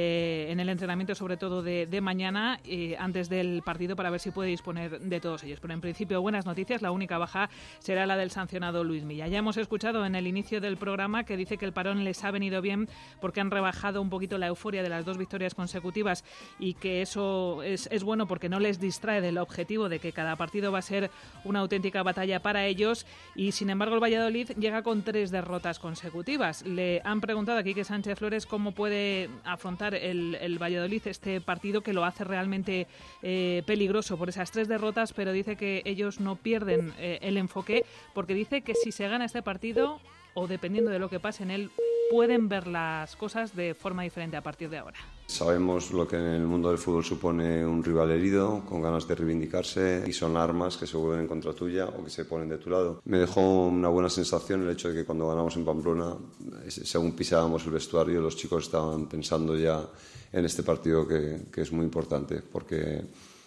en el entrenamiento, sobre todo de mañana, antes del partido, para ver si puede disponer de todos ellos. Pero en principio, buenas noticias. La única baja será la del sancionado Luis Milla. Ya hemos escuchado en el inicio del programa que dice que el parón les ha venido bien porque han rebajado un poquito la euforia de las 2 victorias consecutivas, y que eso es bueno porque no les distrae del objetivo de que cada partido va a ser una auténtica batalla para ellos. Y sin embargo el Valladolid llega con 3 derrotas consecutivas. Le han preguntado a Quique Sánchez Flores cómo puede afrontar el Valladolid este partido, que lo hace realmente peligroso por esas 3 derrotas, pero dice que ellos no pierden el enfoque, porque dice que si se gana este partido, o dependiendo de lo que pase en él, pueden ver las cosas de forma diferente a partir de ahora. Sabemos lo que en el mundo del fútbol supone un rival herido, con ganas de reivindicarse, y son armas que se vuelven en contra tuya o que se ponen de tu lado. Me dejó una buena sensación el hecho de que cuando ganamos en Pamplona, según pisábamos el vestuario, los chicos estaban pensando ya en este partido que es muy importante, porque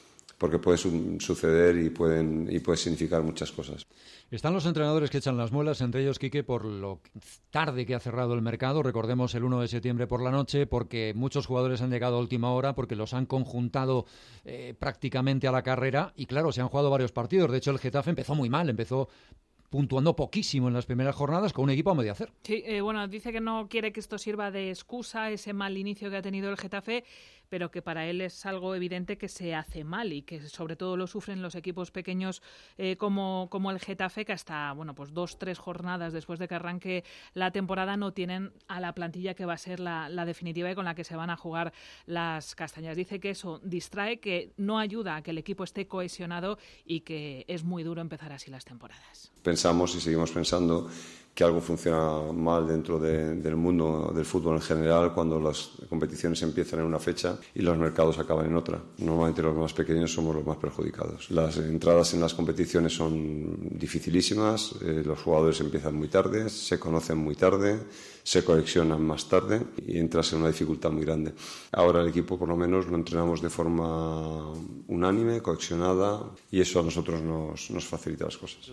puede suceder y puede significar muchas cosas. Están los entrenadores que echan las muelas, entre ellos Quique, por lo tarde que ha cerrado el mercado. Recordemos el 1 de septiembre por la noche, porque muchos jugadores han llegado a última hora, porque los han conjuntado prácticamente a la carrera, y claro, se han jugado varios partidos. De hecho, el Getafe empezó muy mal, empezó puntuando poquísimo en las primeras jornadas con un equipo a medio hacer. Sí, bueno, dice que no quiere que esto sirva de excusa, ese mal inicio que ha tenido el Getafe, pero que para él es algo evidente que se hace mal, y que sobre todo lo sufren los equipos pequeños como el Getafe, que hasta 2-3 jornadas después de que arranque la temporada no tienen a la plantilla que va a ser la definitiva y con la que se van a jugar las castañas. Dice que eso distrae, que no ayuda a que el equipo esté cohesionado y que es muy duro empezar así las temporadas. Pensamos y seguimos pensando que algo funciona mal dentro del mundo del fútbol en general cuando las competiciones empiezan en una fecha y los mercados acaban en otra. Normalmente los más pequeños somos los más perjudicados. Las entradas en las competiciones son dificilísimas, los jugadores empiezan muy tarde, se conocen muy tarde, se coleccionan más tarde y entras en una dificultad muy grande. Ahora el equipo por lo menos lo entrenamos de forma unánime, cohesionada, y eso a nosotros nos facilita las cosas.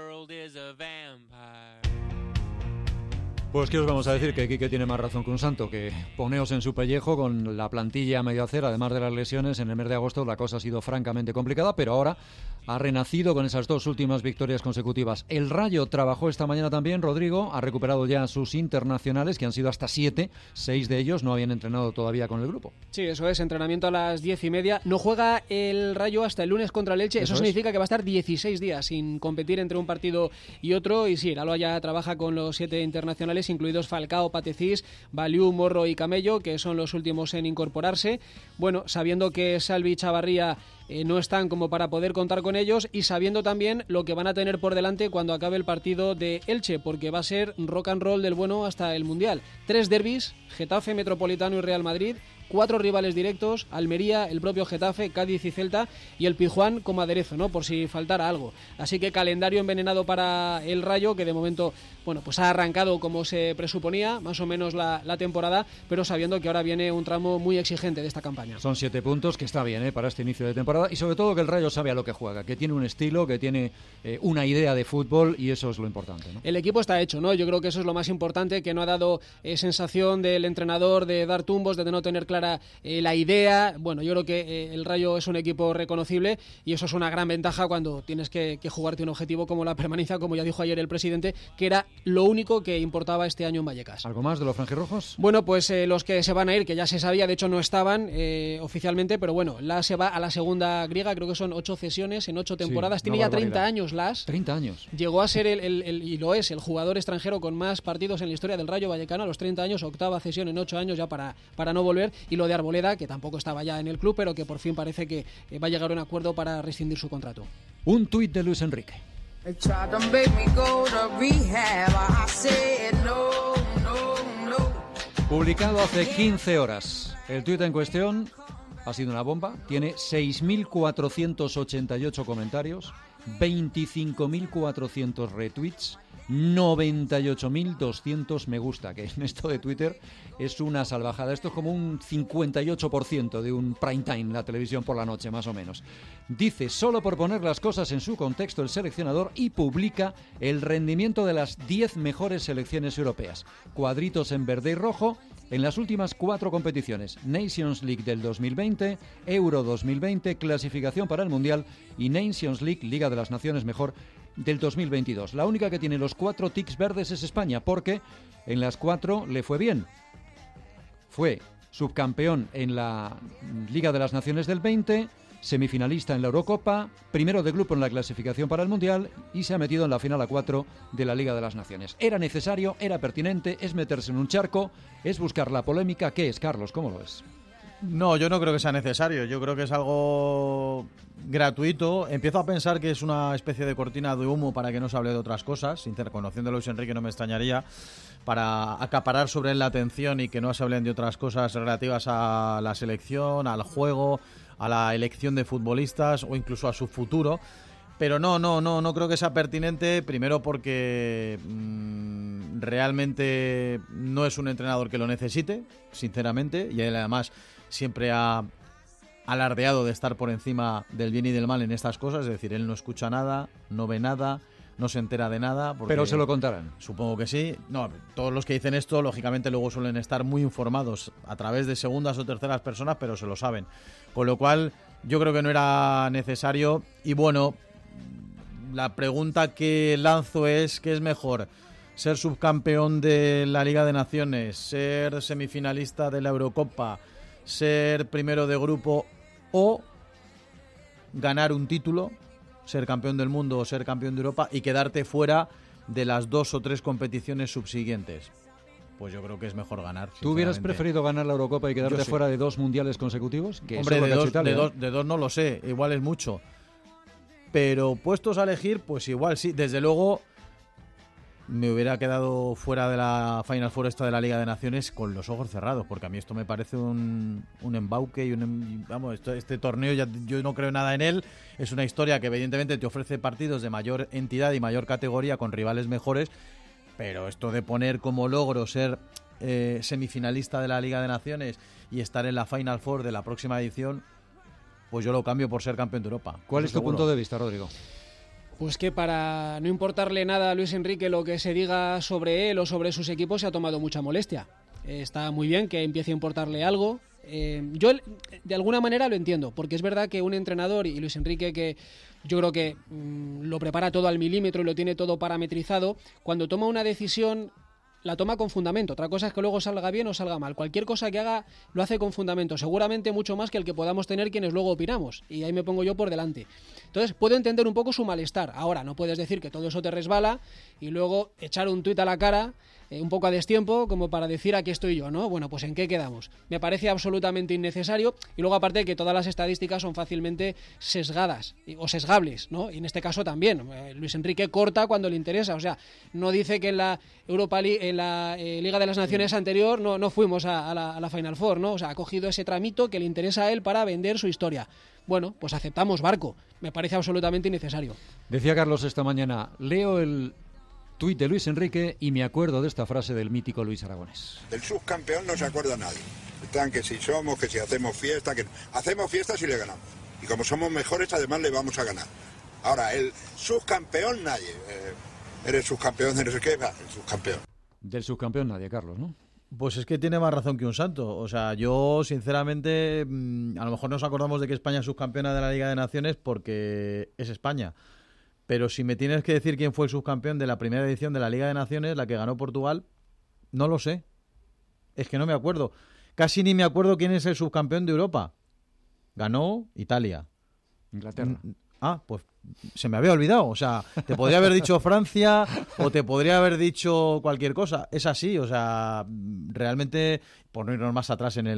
Pues qué os vamos a decir, que Quique tiene más razón que un santo, que poneos en su pellejo con la plantilla a medio hacer, además de las lesiones. En el mes de agosto la cosa ha sido francamente complicada, pero ahora ha renacido con esas 2 últimas victorias consecutivas. El Rayo trabajó esta mañana también, Rodrigo, ha recuperado ya sus internacionales, que han sido hasta 7, 6 de ellos no habían entrenado todavía con el grupo. Sí, eso es, entrenamiento a las 10:30. No juega el Rayo hasta el lunes contra el Elche, eso significa que va a estar 16 días sin competir entre un partido y otro, y sí, el Aloha ya trabaja con los 7 internacionales, incluidos Falcao, Patecís, Baliú, Morro y Camello, que son los últimos en incorporarse. Bueno, sabiendo que Salvi y Chavarría no están como para poder contar con ellos, y sabiendo también lo que van a tener por delante cuando acabe el partido de Elche, porque va a ser rock and roll del bueno hasta el Mundial. 3 derbis, Getafe, Metropolitano y Real Madrid, 4 rivales directos, Almería, el propio Getafe, Cádiz y Celta, y el Pizjuán como aderezo, ¿no?, por si faltara algo. Así que calendario envenenado para el Rayo, que de momento, pues ha arrancado como se presuponía, más o menos la temporada, pero sabiendo que ahora viene un tramo muy exigente de esta campaña. Son 7 puntos, que está bien para este inicio de temporada, y sobre todo que el Rayo sabe a lo que juega, que tiene un estilo, que tiene una idea de fútbol, y eso es lo importante, ¿no? El equipo está hecho, ¿no? Yo creo que eso es lo más importante, que no ha dado sensación del entrenador de dar tumbos, de no tener clara la idea. Bueno, yo creo que el Rayo es un equipo reconocible, y eso es una gran ventaja cuando tienes que jugarte un objetivo como la permanencia, como ya dijo ayer el presidente, que era lo único que importaba este año en Vallecas. ¿Algo más de los franjirrojos? Bueno, pues los que se van a ir, que ya se sabía, de hecho no estaban oficialmente, pero bueno, Las se va a la segunda griega, creo que son 8 cesiones en 8 temporadas, sí, tiene ya 30 años Las. 30 años. Llegó a ser y lo es, el jugador extranjero con más partidos en la historia del Rayo Vallecano a los 30 años, 8ª cesión en 8 años ya para no volver, y lo de Arboleda, que tampoco estaba ya en el club, pero que por fin parece que va a llegar a un acuerdo para rescindir su contrato. Un tuit de Luis Enrique. Publicado hace 15 horas. El tuit en cuestión ha sido una bomba. Tiene 6.488 comentarios, 25.400 retweets, 98.200 me gusta, que en esto de Twitter es una salvajada. Esto es como un 58% de un prime time, la televisión por la noche, más o menos. Dice, solo por poner las cosas en su contexto el seleccionador, y publica el rendimiento de las 10 mejores selecciones europeas. Cuadritos en verde y rojo en las últimas 4 competiciones: Nations League del 2020, Euro 2020, clasificación para el Mundial y Nations League, Liga de las Naciones mejor, del 2022. La única que tiene los 4 tics verdes es España, porque en las 4 le fue bien. Fue subcampeón en la Liga de las Naciones del 20, semifinalista en la Eurocopa, primero de grupo en la clasificación para el Mundial y se ha metido en la final a 4 de la Liga de las Naciones. ¿Era necesario? ¿Era pertinente? ¿Es meterse en un charco? ¿Es buscar la polémica? ¿Qué es, Carlos? ¿Cómo lo es? No, yo no creo que sea necesario. Yo creo que es algo gratuito. Empiezo a pensar que es una especie de cortina de humo para que no se hable de otras cosas. Conociendo a Luis Enrique no me extrañaría, para acaparar sobre él la atención y que no se hablen de otras cosas relativas a la selección, al juego, a la elección de futbolistas o incluso a su futuro. Pero no creo que sea pertinente, primero porque realmente no es un entrenador que lo necesite, sinceramente, y él además siempre ha alardeado de estar por encima del bien y del mal en estas cosas, es decir, él no escucha nada, no ve nada, no se entera de nada. Pero se lo contarán. Supongo que sí. No, todos los que dicen esto, lógicamente, luego suelen estar muy informados a través de segundas o terceras personas, pero se lo saben. Con lo cual, yo creo que no era necesario. Y bueno, la pregunta que lanzo es, ¿qué es mejor? ¿Ser subcampeón de la Liga de Naciones? ¿Ser semifinalista de la Eurocopa? ¿Ser primero de grupo? ¿O ganar un título? Ser campeón del mundo o ser campeón de Europa y quedarte fuera de las 2 o 3 competiciones subsiguientes. Pues yo creo que es mejor ganar. ¿Tú hubieras preferido ganar la Eurocopa y quedarte fuera de 2 mundiales consecutivos? Que hombre, de dos no lo sé, igual es mucho. Pero puestos a elegir, pues igual sí. Desde luego me hubiera quedado fuera de la Final Four esta de la Liga de Naciones con los ojos cerrados, porque a mí esto me parece un embauque y vamos, este torneo yo no creo nada en él. Es una historia que evidentemente te ofrece partidos de mayor entidad y mayor categoría con rivales mejores, pero esto de poner como logro ser semifinalista de la Liga de Naciones y estar en la Final Four de la próxima edición, pues yo lo cambio por ser campeón de Europa. ¿Cuál es tu punto de vista, Rodrigo? Pues que para no importarle nada a Luis Enrique lo que se diga sobre él o sobre sus equipos, se ha tomado mucha molestia. Está muy bien que empiece a importarle algo. Yo de alguna manera lo entiendo, porque es verdad que un entrenador, y Luis Enrique, que yo creo que lo prepara todo al milímetro y lo tiene todo parametrizado, cuando toma una decisión la toma con fundamento. Otra cosa es que luego salga bien o salga mal. Cualquier cosa que haga lo hace con fundamento, seguramente mucho más que el que podamos tener quienes luego opinamos, y ahí me pongo yo por delante. Entonces puedo entender un poco su malestar. Ahora, no puedes decir que todo eso te resbala y luego echar un tuit a la cara un poco a destiempo como para decir aquí estoy yo, ¿no? Bueno, pues ¿en qué quedamos? Me parece absolutamente innecesario, y luego aparte que todas las estadísticas son fácilmente sesgadas o sesgables, ¿no? Y en este caso también. Luis Enrique corta cuando le interesa, o sea, no dice que en la Europa League, en la Liga de las Naciones anterior no fuimos a la Final Four, ¿no? O sea, ha cogido ese tramito que le interesa a él para vender su historia. Bueno, pues aceptamos barco. Me parece absolutamente innecesario. Decía Carlos esta mañana, leo el tuit de Luis Enrique y me acuerdo de esta frase del mítico Luis Aragonés. Del subcampeón no se acuerda nadie. Están que si somos, que si hacemos fiesta, que hacemos fiesta si le ganamos. Y como somos mejores, además le vamos a ganar. Ahora, el subcampeón nadie. Eres subcampeón, eres qué, el subcampeón. Del subcampeón nadie, Carlos, ¿no? Pues es que tiene más razón que un santo. O sea, yo sinceramente, a lo mejor nos acordamos de que España es subcampeona de la Liga de Naciones porque es España. Pero si me tienes que decir quién fue el subcampeón de la primera edición de la Liga de Naciones, la que ganó Portugal, no lo sé. Es que no me acuerdo. Casi ni me acuerdo quién es el subcampeón de Europa. Ganó Italia. Inglaterra. Pues se me había olvidado. O sea, te podría haber dicho Francia o te podría haber dicho cualquier cosa. Es así, o sea, realmente, por no irnos más atrás en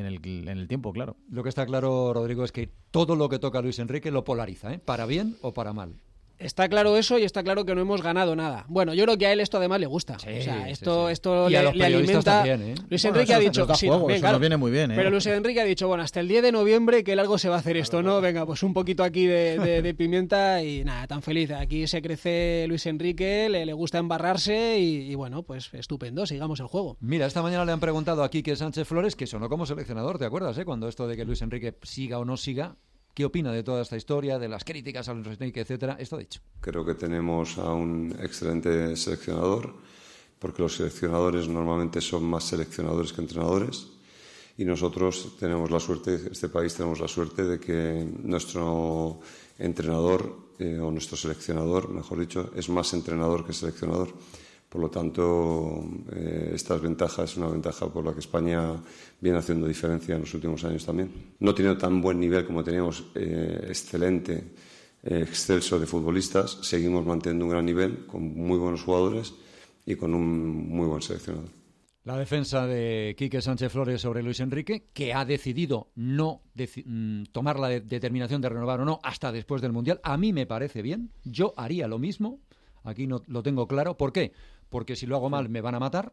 el tiempo, claro. Lo que está claro, Rodrigo, es que todo lo que toca Luis Enrique lo polariza, ¿eh? Para bien o para mal. Está claro eso y está claro que no hemos ganado nada. Bueno, yo creo que a él esto además le gusta. Sí, o sea, esto y a los le alimenta. También, ¿eh? Luis Enrique ha dicho, sí, juego, bien, claro, nos viene muy bien, ¿eh? Pero Luis Enrique ha dicho, bueno, hasta el 10 de noviembre que algo se va a hacer esto, ¿no? Venga, pues un poquito aquí de pimienta y nada, tan feliz. Aquí se crece Luis Enrique, le gusta embarrarse y bueno, pues estupendo, sigamos el juego. Mira, esta mañana le han preguntado a Quique Sánchez Flores, que sonó como seleccionador, ¿te acuerdas? Cuando esto de que Luis Enrique siga o no siga, ¿qué opina de toda esta historia, de las críticas a Luis Enrique, etcétera? Esto ha dicho. Creo que tenemos a un excelente seleccionador, porque los seleccionadores normalmente son más seleccionadores que entrenadores, y nosotros tenemos la suerte, este país tenemos la suerte de que nuestro entrenador, o nuestro seleccionador, mejor dicho, es más entrenador que seleccionador. Por lo tanto, esta ventaja es una ventaja por la que España viene haciendo diferencia en los últimos años también. No tiene tan buen nivel como teníamos, excelente, excelso de futbolistas. Seguimos manteniendo un gran nivel, con muy buenos jugadores y con un muy buen seleccionador. La defensa de Quique Sánchez Flores sobre Luis Enrique, que ha decidido no tomar la determinación de renovar o no hasta después del Mundial, a mí me parece bien. Yo haría lo mismo. Aquí no lo tengo claro. ¿Por qué? Porque si lo hago mal me van a matar.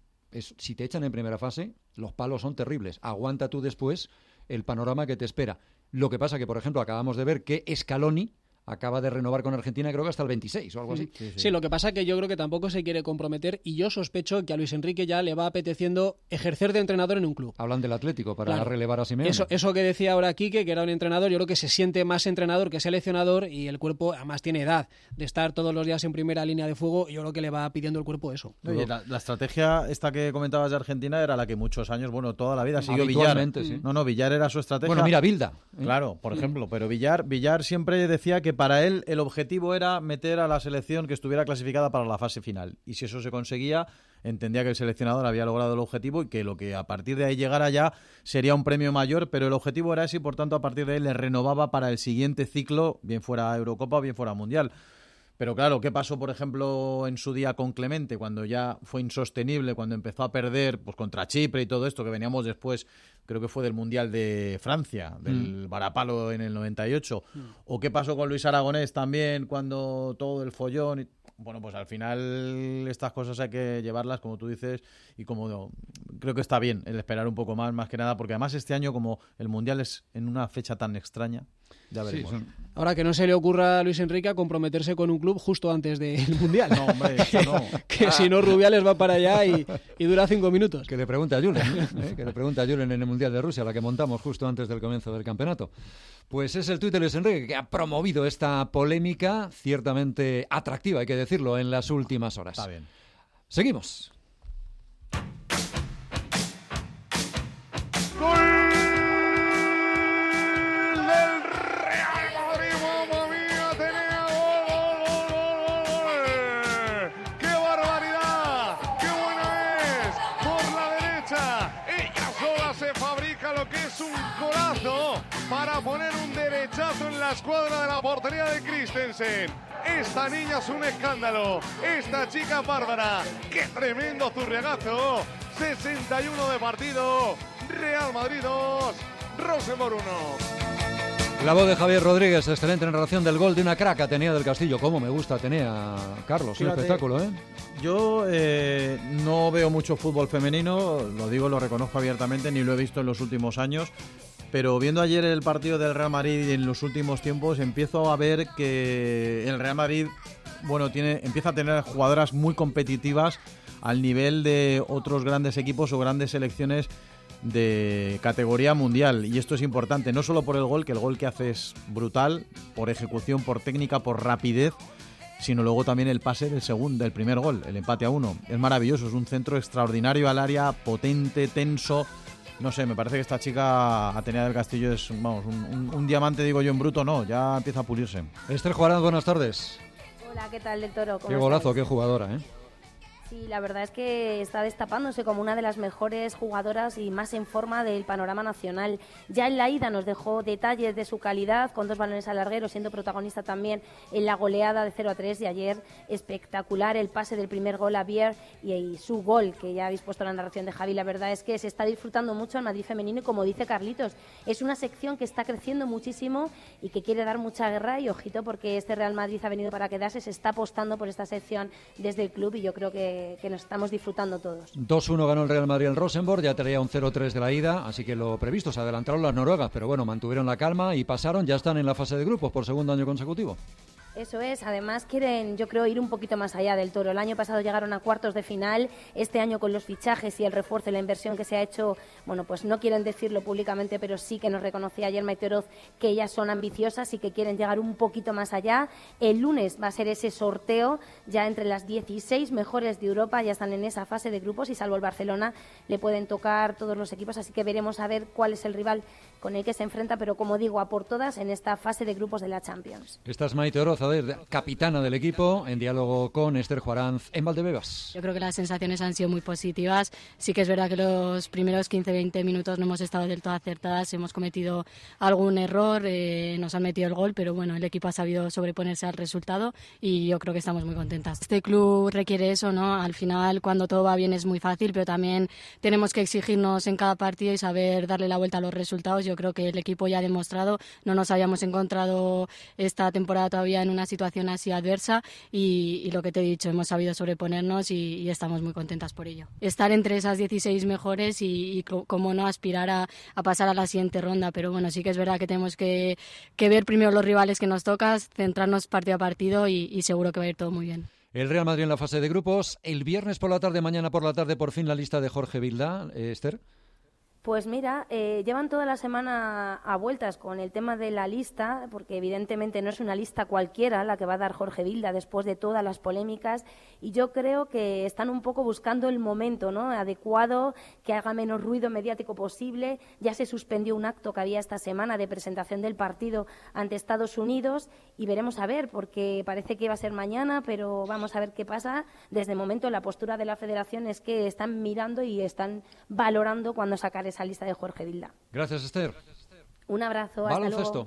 Si te echan en primera fase, los palos son terribles. Aguanta tú después el panorama que te espera. Lo que pasa que, por ejemplo, acabamos de ver que Scaloni acaba de renovar con Argentina, creo que hasta el 26 o algo así. Sí, lo que pasa es que yo creo que tampoco se quiere comprometer y yo sospecho que a Luis Enrique ya le va apeteciendo ejercer de entrenador en un club. Hablan del Atlético para relevar a Simeone. Eso que decía ahora Quique, que era un entrenador, yo creo que se siente más entrenador que seleccionador y el cuerpo además tiene edad de estar todos los días en primera línea de fuego y yo creo que le va pidiendo el cuerpo eso. Oye, la estrategia esta que comentabas de Argentina era la que muchos años, bueno, toda la vida siguió Villar. Sí. No, Villar era su estrategia. Bueno, mira, Bilda. Claro, por ejemplo, pero Villar siempre decía que para él el objetivo era meter a la selección que estuviera clasificada para la fase final. Y si eso se conseguía, entendía que el seleccionador había logrado el objetivo y que lo que a partir de ahí llegara ya sería un premio mayor, pero el objetivo era ese y por tanto a partir de ahí le renovaba para el siguiente ciclo, bien fuera Eurocopa o bien fuera Mundial. Pero claro, ¿qué pasó, por ejemplo, en su día con Clemente, cuando ya fue insostenible, cuando empezó a perder pues contra Chipre y todo esto, que veníamos después, creo que fue del Mundial de Francia, del varapalo en el 98? ¿O qué pasó con Luis Aragonés también, cuando todo el follón? Bueno, pues al final estas cosas hay que llevarlas, como tú dices, y como creo que está bien el esperar un poco más que nada, porque además este año, como el Mundial es en una fecha tan extraña, ya veremos. Sí, ahora que no se le ocurra a Luis Enrique a comprometerse con un club justo antes del Mundial. No, hombre, eso no. Que si no, Rubiales va para allá y dura 5 minutos. Que le pregunte a Julen, que le pregunte a Julen en el Mundial de Rusia, la que montamos justo antes del comienzo del campeonato. Pues es el tuit de Luis Enrique que ha promovido esta polémica ciertamente atractiva, hay que decirlo, en las últimas horas. Está bien. Seguimos. Para poner un derechazo en la escuadra de la portería de Christensen. Esta niña es un escándalo. Esta chica bárbara. ¡Qué tremendo zurriagazo! 61 de partido. Real Madrid 2, Rosenborg 1. La voz de Javier Rodríguez, excelente narración del gol de una crack, Atenea del Castillo. Cómo me gusta Atenea, Carlos, un espectáculo, ¿eh? Yo no veo mucho fútbol femenino, lo digo, lo reconozco abiertamente, ni lo he visto en los últimos años. Pero viendo ayer el partido del Real Madrid en los últimos tiempos, empiezo a ver que el Real Madrid, bueno, empieza a tener jugadoras muy competitivas al nivel de otros grandes equipos o grandes selecciones de categoría mundial. Y esto es importante, no solo por el gol, que el gol que hace es brutal, por ejecución, por técnica, por rapidez, sino luego también el pase del primer gol, el empate a 1. Es maravilloso, es un centro extraordinario al área, potente, tenso. No sé, me parece que esta chica Atenea del Castillo es, vamos, un diamante, digo yo, en bruto, no, ya empieza a pulirse. Esther Juarán, buenas tardes. Hola, ¿qué tal, del Toro? Qué golazo, qué jugadora, ¿eh? Sí, la verdad es que está destapándose como una de las mejores jugadoras y más en forma del panorama nacional. Ya en la ida nos dejó detalles de su calidad, con 2 balones al larguero, siendo protagonista también en la goleada de 0-3, y ayer espectacular el pase del primer gol a Bier y su gol, que ya habéis puesto en la narración de Javi. La verdad es que se está disfrutando mucho el Madrid femenino y, como dice Carlitos, es una sección que está creciendo muchísimo y que quiere dar mucha guerra, y ojito, porque este Real Madrid ha venido para quedarse, se está apostando por esta sección desde el club y yo creo que nos estamos disfrutando todos. 2-1 ganó el Real Madrid en Rosenborg, ya traía un 0-3 de la ida, así que lo previsto, se adelantaron las noruegas, pero bueno, mantuvieron la calma y pasaron, ya están en la fase de grupos por segundo año consecutivo. Eso es, además quieren, yo creo, ir un poquito más allá del Toro. El año pasado llegaron a cuartos de final, este año con los fichajes y el refuerzo y la inversión que se ha hecho, bueno, pues no quieren decirlo públicamente, pero sí que nos reconocía ayer Maite Oroz que ellas son ambiciosas y que quieren llegar un poquito más allá. El lunes va a ser ese sorteo, ya entre las 16 mejores de Europa, ya están en esa fase de grupos y salvo el Barcelona le pueden tocar todos los equipos, así que veremos a ver cuál es el rival con el que se enfrenta, pero como digo, a por todas en esta fase de grupos de la Champions. Esta es Maite Oroz, capitana del equipo, en diálogo con Esther Juaranz en Valdebebas. Yo creo que las sensaciones han sido muy positivas. Sí que es verdad que los primeros 15-20 minutos no hemos estado del todo acertadas, hemos cometido algún error, nos han metido el gol, pero bueno, el equipo ha sabido sobreponerse al resultado y yo creo que estamos muy contentas. Este club requiere eso, ¿no? Al final, cuando todo va bien es muy fácil, pero también tenemos que exigirnos en cada partido y saber darle la vuelta a los resultados. Yo creo que el equipo ya ha demostrado, no nos habíamos encontrado esta temporada todavía en una situación así adversa y lo que te he dicho, hemos sabido sobreponernos y estamos muy contentas por ello. Estar entre esas 16 mejores y como no aspirar a pasar a la siguiente ronda, pero bueno, sí que es verdad que tenemos que ver primero los rivales que nos tocan, centrarnos partido a partido y seguro que va a ir todo muy bien. El Real Madrid en la fase de grupos, el viernes por la tarde, mañana por la tarde, por fin la lista de Jorge Vilda. Esther. Pues mira, llevan toda la semana a vueltas con el tema de la lista, porque evidentemente no es una lista cualquiera la que va a dar Jorge Vilda después de todas las polémicas, y yo creo que están un poco buscando el momento, ¿no?, adecuado, que haga menos ruido mediático posible. Ya se suspendió un acto que había esta semana de presentación del partido ante Estados Unidos y veremos a ver, porque parece que iba a ser mañana, pero vamos a ver qué pasa. Desde el momento la postura de la Federación es que están mirando y están valorando cuándo sacar esa lista de Jorge Vilda. Gracias, Esther. Un abrazo, hasta luego.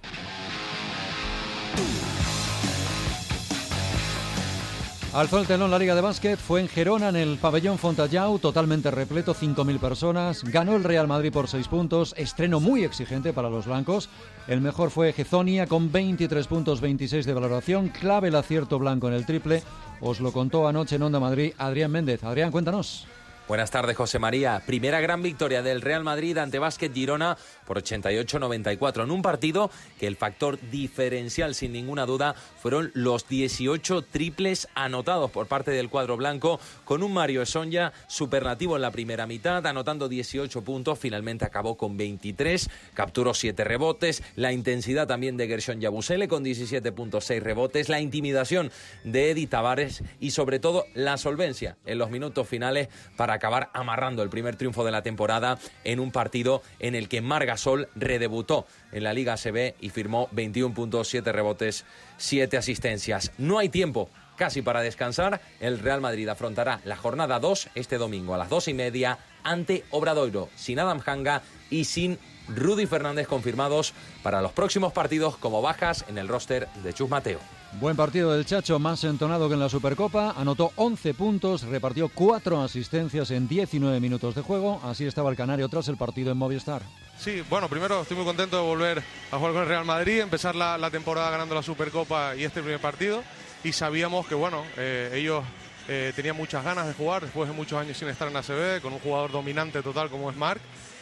Alzó el telón la Liga de Básquet, fue en Gerona, en el pabellón Fontajau, totalmente repleto, 5.000 personas. Ganó el Real Madrid por 6 puntos, estreno muy exigente para los blancos. El mejor fue Hezonja con 23 puntos, 26 de valoración, clave el acierto blanco en el triple. Os lo contó anoche en Onda Madrid Adrián Méndez. Adrián, cuéntanos. Buenas tardes, José María. Primera gran victoria del Real Madrid ante Básquet Girona por 88-94 en un partido que el factor diferencial, sin ninguna duda, fueron los 18 triples anotados por parte del cuadro blanco, con un Mario Hezonja superlativo en la primera mitad, anotando 18 puntos, finalmente acabó con 23, capturó 7 rebotes, la intensidad también de Gershon Yabusele con 17.6 rebotes, la intimidación de Edi Tavares y sobre todo la solvencia en los minutos finales para acabar amarrando el primer triunfo de la temporada en un partido en el que Marc Gasol redebutó en la Liga ACB y firmó 21 puntos, 7 rebotes, 7 asistencias. No hay tiempo casi para descansar. El Real Madrid afrontará la jornada 2 este domingo a las 2:30 ante Obradoiro, sin Adam Hanga y sin Rudy Fernández confirmados para los próximos partidos como bajas en el roster de Chus Mateo. Buen partido del Chacho, más entonado que en la Supercopa, anotó 11 puntos, repartió 4 asistencias en 19 minutos de juego, así estaba el canario tras el partido en Movistar. Sí, bueno, primero estoy muy contento de volver a jugar con el Real Madrid, empezar la temporada ganando la Supercopa y este primer partido, y sabíamos que, bueno, ellos tenían muchas ganas de jugar después de muchos años sin estar en ACB, con un jugador dominante total como es Marc.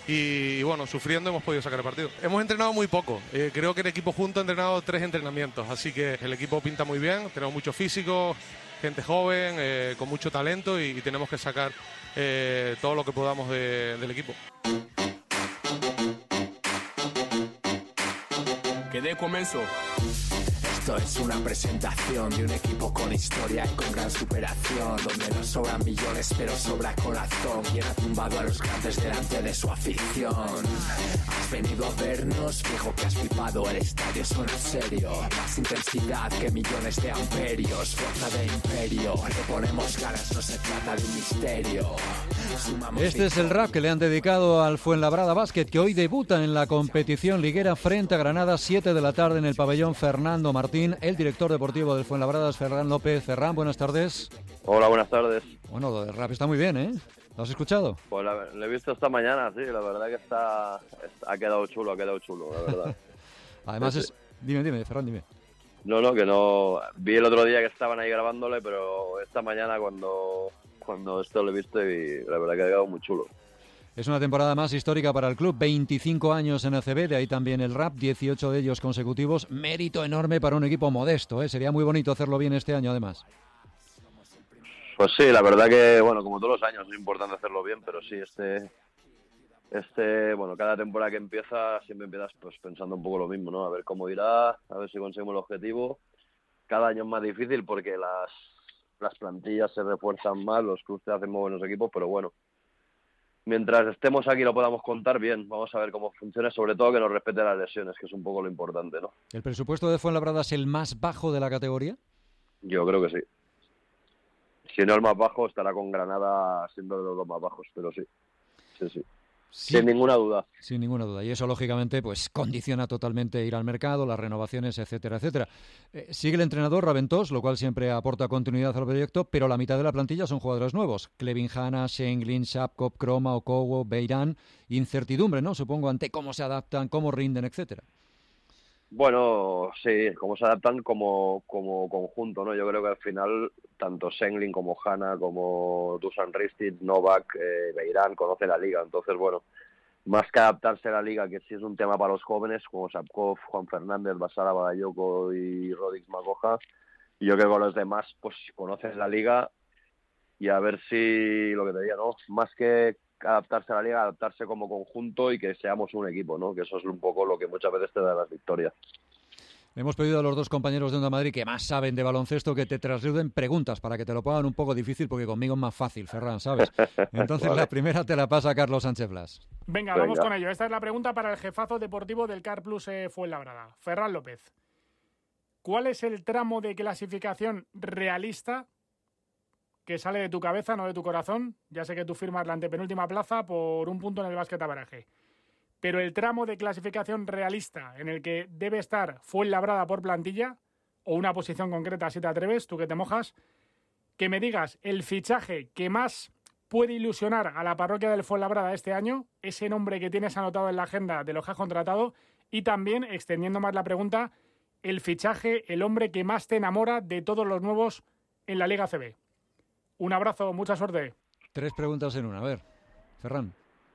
Y bueno, sufriendo hemos podido sacar el partido. Hemos entrenado muy poco, creo que el equipo junto ha entrenado 3 entrenamientos, así que el equipo pinta muy bien, tenemos mucho físico, gente joven, con mucho talento y tenemos que sacar todo lo que podamos del equipo. Que dé comienzo Esto es una presentación de un equipo con historia y con gran superación, donde no sobran millones pero sobra corazón. Quien ha tumbado a los grandes delante de su afición. Has venido a vernos, fijo que has flipado. El estadio suena serio, más intensidad que millones de amperios. Fuerza de imperio, le ponemos ganas, no se trata de un misterio. Este es el rap que le han dedicado al Fuenlabrada Basket, que hoy debuta en la competición liguera frente a Granada, 7 de la tarde en el pabellón Fernando Martín. El director deportivo del Fuenlabrada es Ferran López. Ferran, buenas tardes. Hola, buenas tardes. Bueno, lo del rap está muy bien, ¿eh? ¿Lo has escuchado? Pues lo he visto esta mañana, sí, la verdad que ha quedado chulo, la verdad. Además es... Dime, Ferran, dime. No, que no... Vi el otro día que estaban ahí grabándole, pero esta mañana cuando esto lo he visto y la verdad que ha quedado muy chulo. Es una temporada más histórica para el club, 25 años en ACB, de ahí también el rap, 18 de ellos consecutivos. Mérito enorme para un equipo modesto, ¿eh? Sería muy bonito hacerlo bien este año, además. Pues sí, la verdad que, bueno, como todos los años es importante hacerlo bien, pero sí, bueno, cada temporada que empieza siempre empiezas pues pensando un poco lo mismo, ¿no? A ver cómo irá, a ver si conseguimos el objetivo. Cada año es más difícil porque las plantillas se refuerzan más, los clubes hacen muy buenos equipos, pero bueno, mientras estemos aquí lo podamos contar bien, vamos a ver cómo funciona, sobre todo que nos respete las lesiones, que es un poco lo importante, ¿no? ¿El presupuesto de Fuenlabrada es el más bajo de la categoría? Yo creo que sí. Si no el más bajo, estará con Granada siendo de los dos más bajos, pero sí. Sí. Sin ninguna duda. Sin ninguna duda. Y eso, lógicamente, pues condiciona totalmente ir al mercado, las renovaciones, etcétera, etcétera. Sigue el entrenador Raventós, lo cual siempre aporta continuidad al proyecto, pero la mitad de la plantilla son jugadores nuevos. Clevin Hanna, Schenglin, Shapkop, Kroma, Okowo, Beirán. Incertidumbre, ¿no? Supongo, ante cómo se adaptan, cómo rinden, etcétera. Bueno, sí, cómo se adaptan como conjunto, ¿no? Yo creo que al final tanto Schenglin como Hanna, como Dusan Ristic, Novak, Beirán conocen la liga. Entonces, bueno, más que adaptarse a la liga, que sí es un tema para los jóvenes, como Sapkov, Juan Fernández, Basara Bagayoko y Rodix Magoja, y yo creo que los demás pues conocen la liga y a ver si, lo que te diga, ¿no? Más que adaptarse a la liga, adaptarse como conjunto y que seamos un equipo, ¿no? Que eso es un poco lo que muchas veces te da las victorias. Hemos pedido a los dos compañeros de Onda Madrid que más saben de baloncesto que te trasluden preguntas para que te lo pongan un poco difícil, porque conmigo es más fácil, Ferran, ¿sabes? Entonces vale. La primera te la pasa Carlos Sánchez Blas. Venga, vamos con ello. Esta es la pregunta para el jefazo deportivo del Car Plus Fuenlabrada, Ferran López. ¿Cuál es el tramo de clasificación realista que sale de tu cabeza, no de tu corazón? Ya sé que tú firmas la antepenúltima plaza por un punto en el básquet averaje. Pero el tramo de clasificación realista en el que debe estar Fuenlabrada por plantilla, o una posición concreta si te atreves, tú que te mojas, que me digas el fichaje que más puede ilusionar a la parroquia del Fuenlabrada este año, ese nombre que tienes anotado en la agenda de los que has contratado, y también, extendiendo más la pregunta, el fichaje, el hombre que más te enamora de todos los nuevos en la Liga ACB. Un abrazo, mucha suerte. 3 preguntas en una. A ver, Ferran.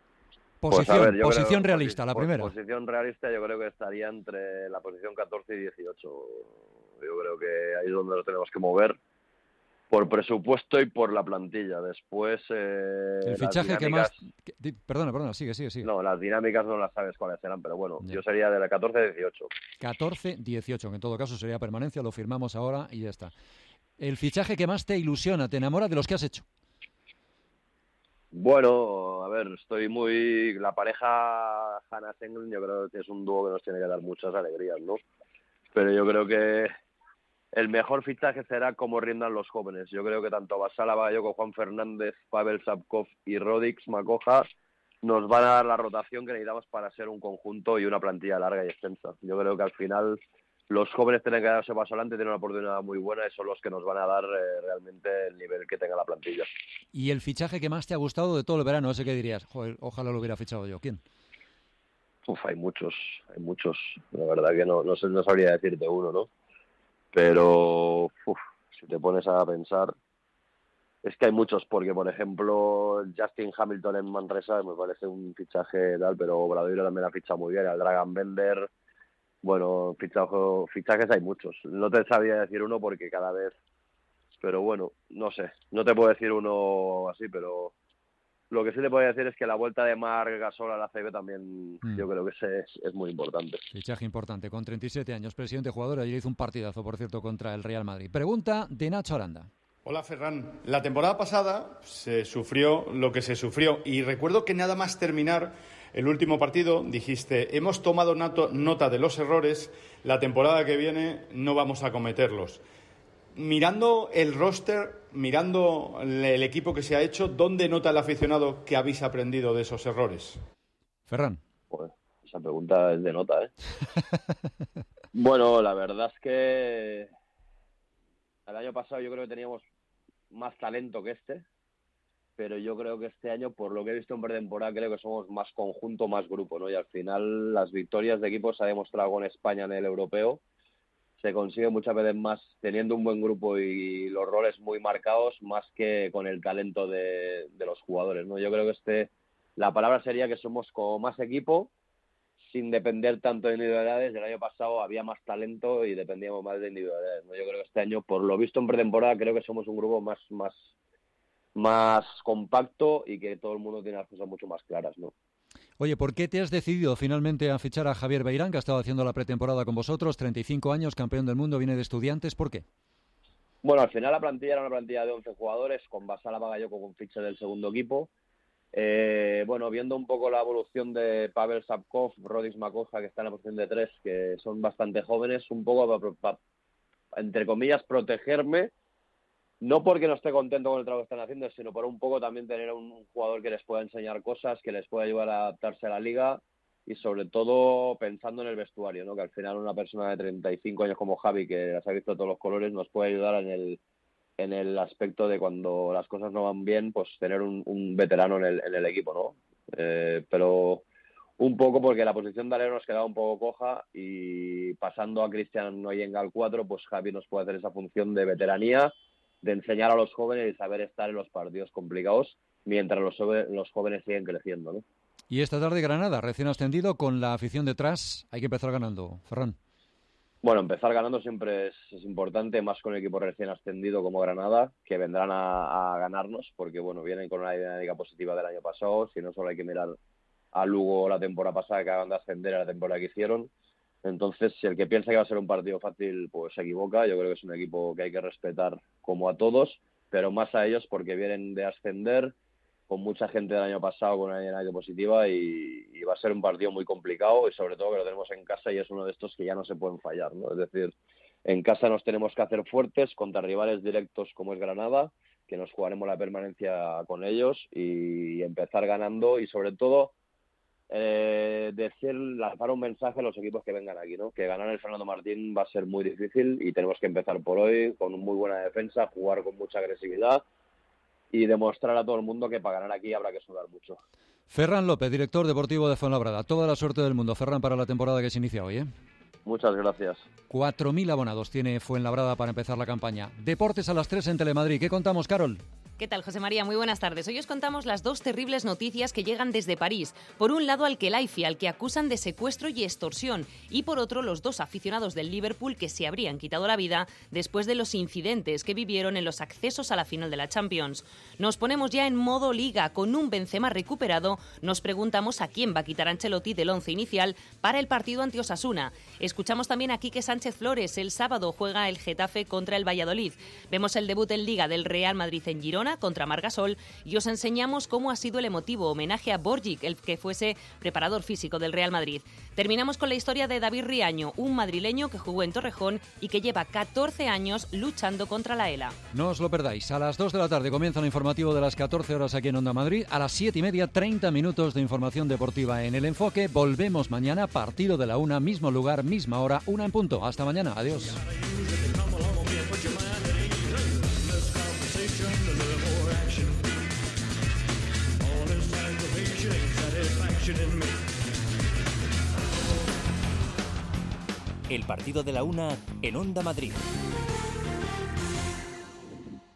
Posición realista, la primera. Posición realista yo creo que estaría entre la posición 14 y 18. Yo creo que ahí es donde lo tenemos que mover por presupuesto y por la plantilla. Después... el fichaje que más... Perdona, sigue. No, las dinámicas no las sabes cuáles serán, pero bueno, yo sería de la 14 a 18. 14-18, que en todo caso sería permanencia, lo firmamos ahora y ya está. El fichaje que más te ilusiona, te enamora de los que has hecho. Bueno, a ver, la pareja Hanna Schenglin, yo creo que es un dúo que nos tiene que dar muchas alegrías, ¿no? Pero yo creo que el mejor fichaje será cómo rindan los jóvenes. Yo creo que tanto Basala Bagayoko, Juan Fernández, Pavel Sapkov y Rodix Magoja nos van a dar la rotación que necesitamos para ser un conjunto y una plantilla larga y extensa. Yo creo que al final los jóvenes tienen que darse paso adelante, tienen una oportunidad muy buena y son los que nos van a dar realmente el nivel que tenga la plantilla. ¿Y el fichaje que más te ha gustado de todo el verano? Ese que dirías, joder, ojalá lo hubiera fichado yo. ¿Quién? Hay muchos. La verdad que no sabría decirte uno, ¿no? Pero si te pones a pensar, es que hay muchos, porque por ejemplo Justin Hamilton en Manresa me parece un fichaje tal, pero Obradoiro también ha fichado muy bien, al Dragan Bender. Bueno, fichajes hay muchos. No te sabía decir uno porque cada vez... Pero bueno, no sé. No te puedo decir uno así, pero Lo que sí te puedo decir es que la vuelta de Marc Gasol a la CB también yo creo que es muy importante. Fichaje importante, con 37 años, presidente jugador, ayer hizo un partidazo, por cierto, contra el Real Madrid. Pregunta de Nacho Aranda. Hola Ferran, la temporada pasada se sufrió lo que se sufrió y recuerdo que nada más terminar el último partido dijiste, hemos tomado nota de los errores, la temporada que viene no vamos a cometerlos. Mirando el roster, mirando el equipo que se ha hecho, ¿dónde nota el aficionado que habéis aprendido de esos errores? Ferran. Pues esa pregunta es de nota, ¿eh? Bueno, la verdad es que el año pasado yo creo que teníamos más talento que este, pero yo creo que este año, por lo que he visto en pretemporada, creo que somos más conjunto, más grupo, ¿no? Y al final las victorias de equipo se ha demostrado con España en el europeo. Se consigue muchas veces más teniendo un buen grupo y los roles muy marcados, más que con el talento de los jugadores, ¿no? Yo creo que la palabra sería que somos como más equipo, sin depender tanto de individualidades. El año pasado había más talento y dependíamos más de individualidades, ¿no? Yo creo que este año, por lo visto en pretemporada, creo que somos un grupo más compacto y que todo el mundo tiene las cosas mucho más claras, ¿no? Oye, ¿por qué te has decidido finalmente a fichar a Javier Beirán, que ha estado haciendo la pretemporada con vosotros, 35 años, campeón del mundo, viene de Estudiantes? ¿Por qué? Bueno, al final la plantilla era una plantilla de 11 jugadores, con Basala Bagayoko con ficha del segundo equipo. Bueno, viendo un poco la evolución de Pavel Sapkov, Rodis Makosa, que está en la posición de 3, que son bastante jóvenes, un poco para entre comillas, protegerme. No porque no esté contento con el trabajo que están haciendo, sino por un poco también tener un jugador que les pueda enseñar cosas, que les pueda ayudar a adaptarse a la liga y sobre todo pensando en el vestuario, ¿no? Que al final una persona de 35 años como Javi, que las ha visto todos los colores, nos puede ayudar en el aspecto de cuando las cosas no van bien, pues tener un veterano en el equipo, ¿no? Pero un poco porque la posición de alero nos quedaba un poco coja y pasando a Cristian Noyenga al 4, pues Javi nos puede hacer esa función de veteranía, de enseñar a los jóvenes y saber estar en los partidos complicados mientras los jóvenes siguen creciendo, ¿no? Y esta tarde Granada, recién ascendido, con la afición detrás, hay que empezar ganando, Ferran. Bueno, empezar ganando siempre es importante, más con el equipo recién ascendido como Granada, que vendrán a ganarnos, porque bueno, vienen con una dinámica positiva del año pasado, si no solo hay que mirar a Lugo la temporada pasada, que acaban de ascender a la temporada que hicieron. Entonces, si el que piensa que va a ser un partido fácil, pues se equivoca. Yo creo que es un equipo que hay que respetar como a todos, pero más a ellos porque vienen de ascender, con mucha gente del año pasado con una dinámica positiva y va a ser un partido muy complicado y sobre todo que lo tenemos en casa y es uno de estos que ya no se pueden fallar, ¿no? Es decir, en casa nos tenemos que hacer fuertes contra rivales directos como es Granada, que nos jugaremos la permanencia con ellos y empezar ganando y sobre todo lanzar un mensaje a los equipos que vengan aquí, ¿no? Que ganar el Fernando Martín va a ser muy difícil y tenemos que empezar por hoy con muy buena defensa, jugar con mucha agresividad y demostrar a todo el mundo que para ganar aquí habrá que sudar mucho. Ferran López, director deportivo de Fuenlabrada. Toda la suerte del mundo, Ferran, para la temporada que se inicia hoy, ¿eh? Muchas gracias. 4.000 abonados tiene Fuenlabrada para empezar la campaña. Deportes a las 3 en Telemadrid. ¿Qué contamos, Carol? ¿Qué tal, José María? Muy buenas tardes. Hoy os contamos las dos terribles noticias que llegan desde París. Por un lado, al Khelaifi, al que acusan de secuestro y extorsión. Y por otro, los dos aficionados del Liverpool que se habrían quitado la vida después de los incidentes que vivieron en los accesos a la final de la Champions. Nos ponemos ya en modo liga. Con un Benzema recuperado, nos preguntamos a quién va a quitar Ancelotti del once inicial para el partido ante Osasuna. Escuchamos también a Quique Sánchez Flores. El sábado juega el Getafe contra el Valladolid. Vemos el debut en Liga del Real Madrid en Girona contra Marc Gasol y os enseñamos cómo ha sido el emotivo homenaje a Borgic, el que fuese preparador físico del Real Madrid. Terminamos con la historia de David Riaño, un madrileño que jugó en Torrejón y que lleva 14 años luchando contra la ELA. No os lo perdáis. A las 2 de la tarde comienza el informativo de las 14 horas aquí en Onda Madrid. A las 7:30, 30 minutos de información deportiva en El Enfoque. Volvemos mañana, partido de la 1, mismo lugar, misma hora, 1 en punto. Hasta mañana. Adiós. El partido de la 1 en Onda Madrid.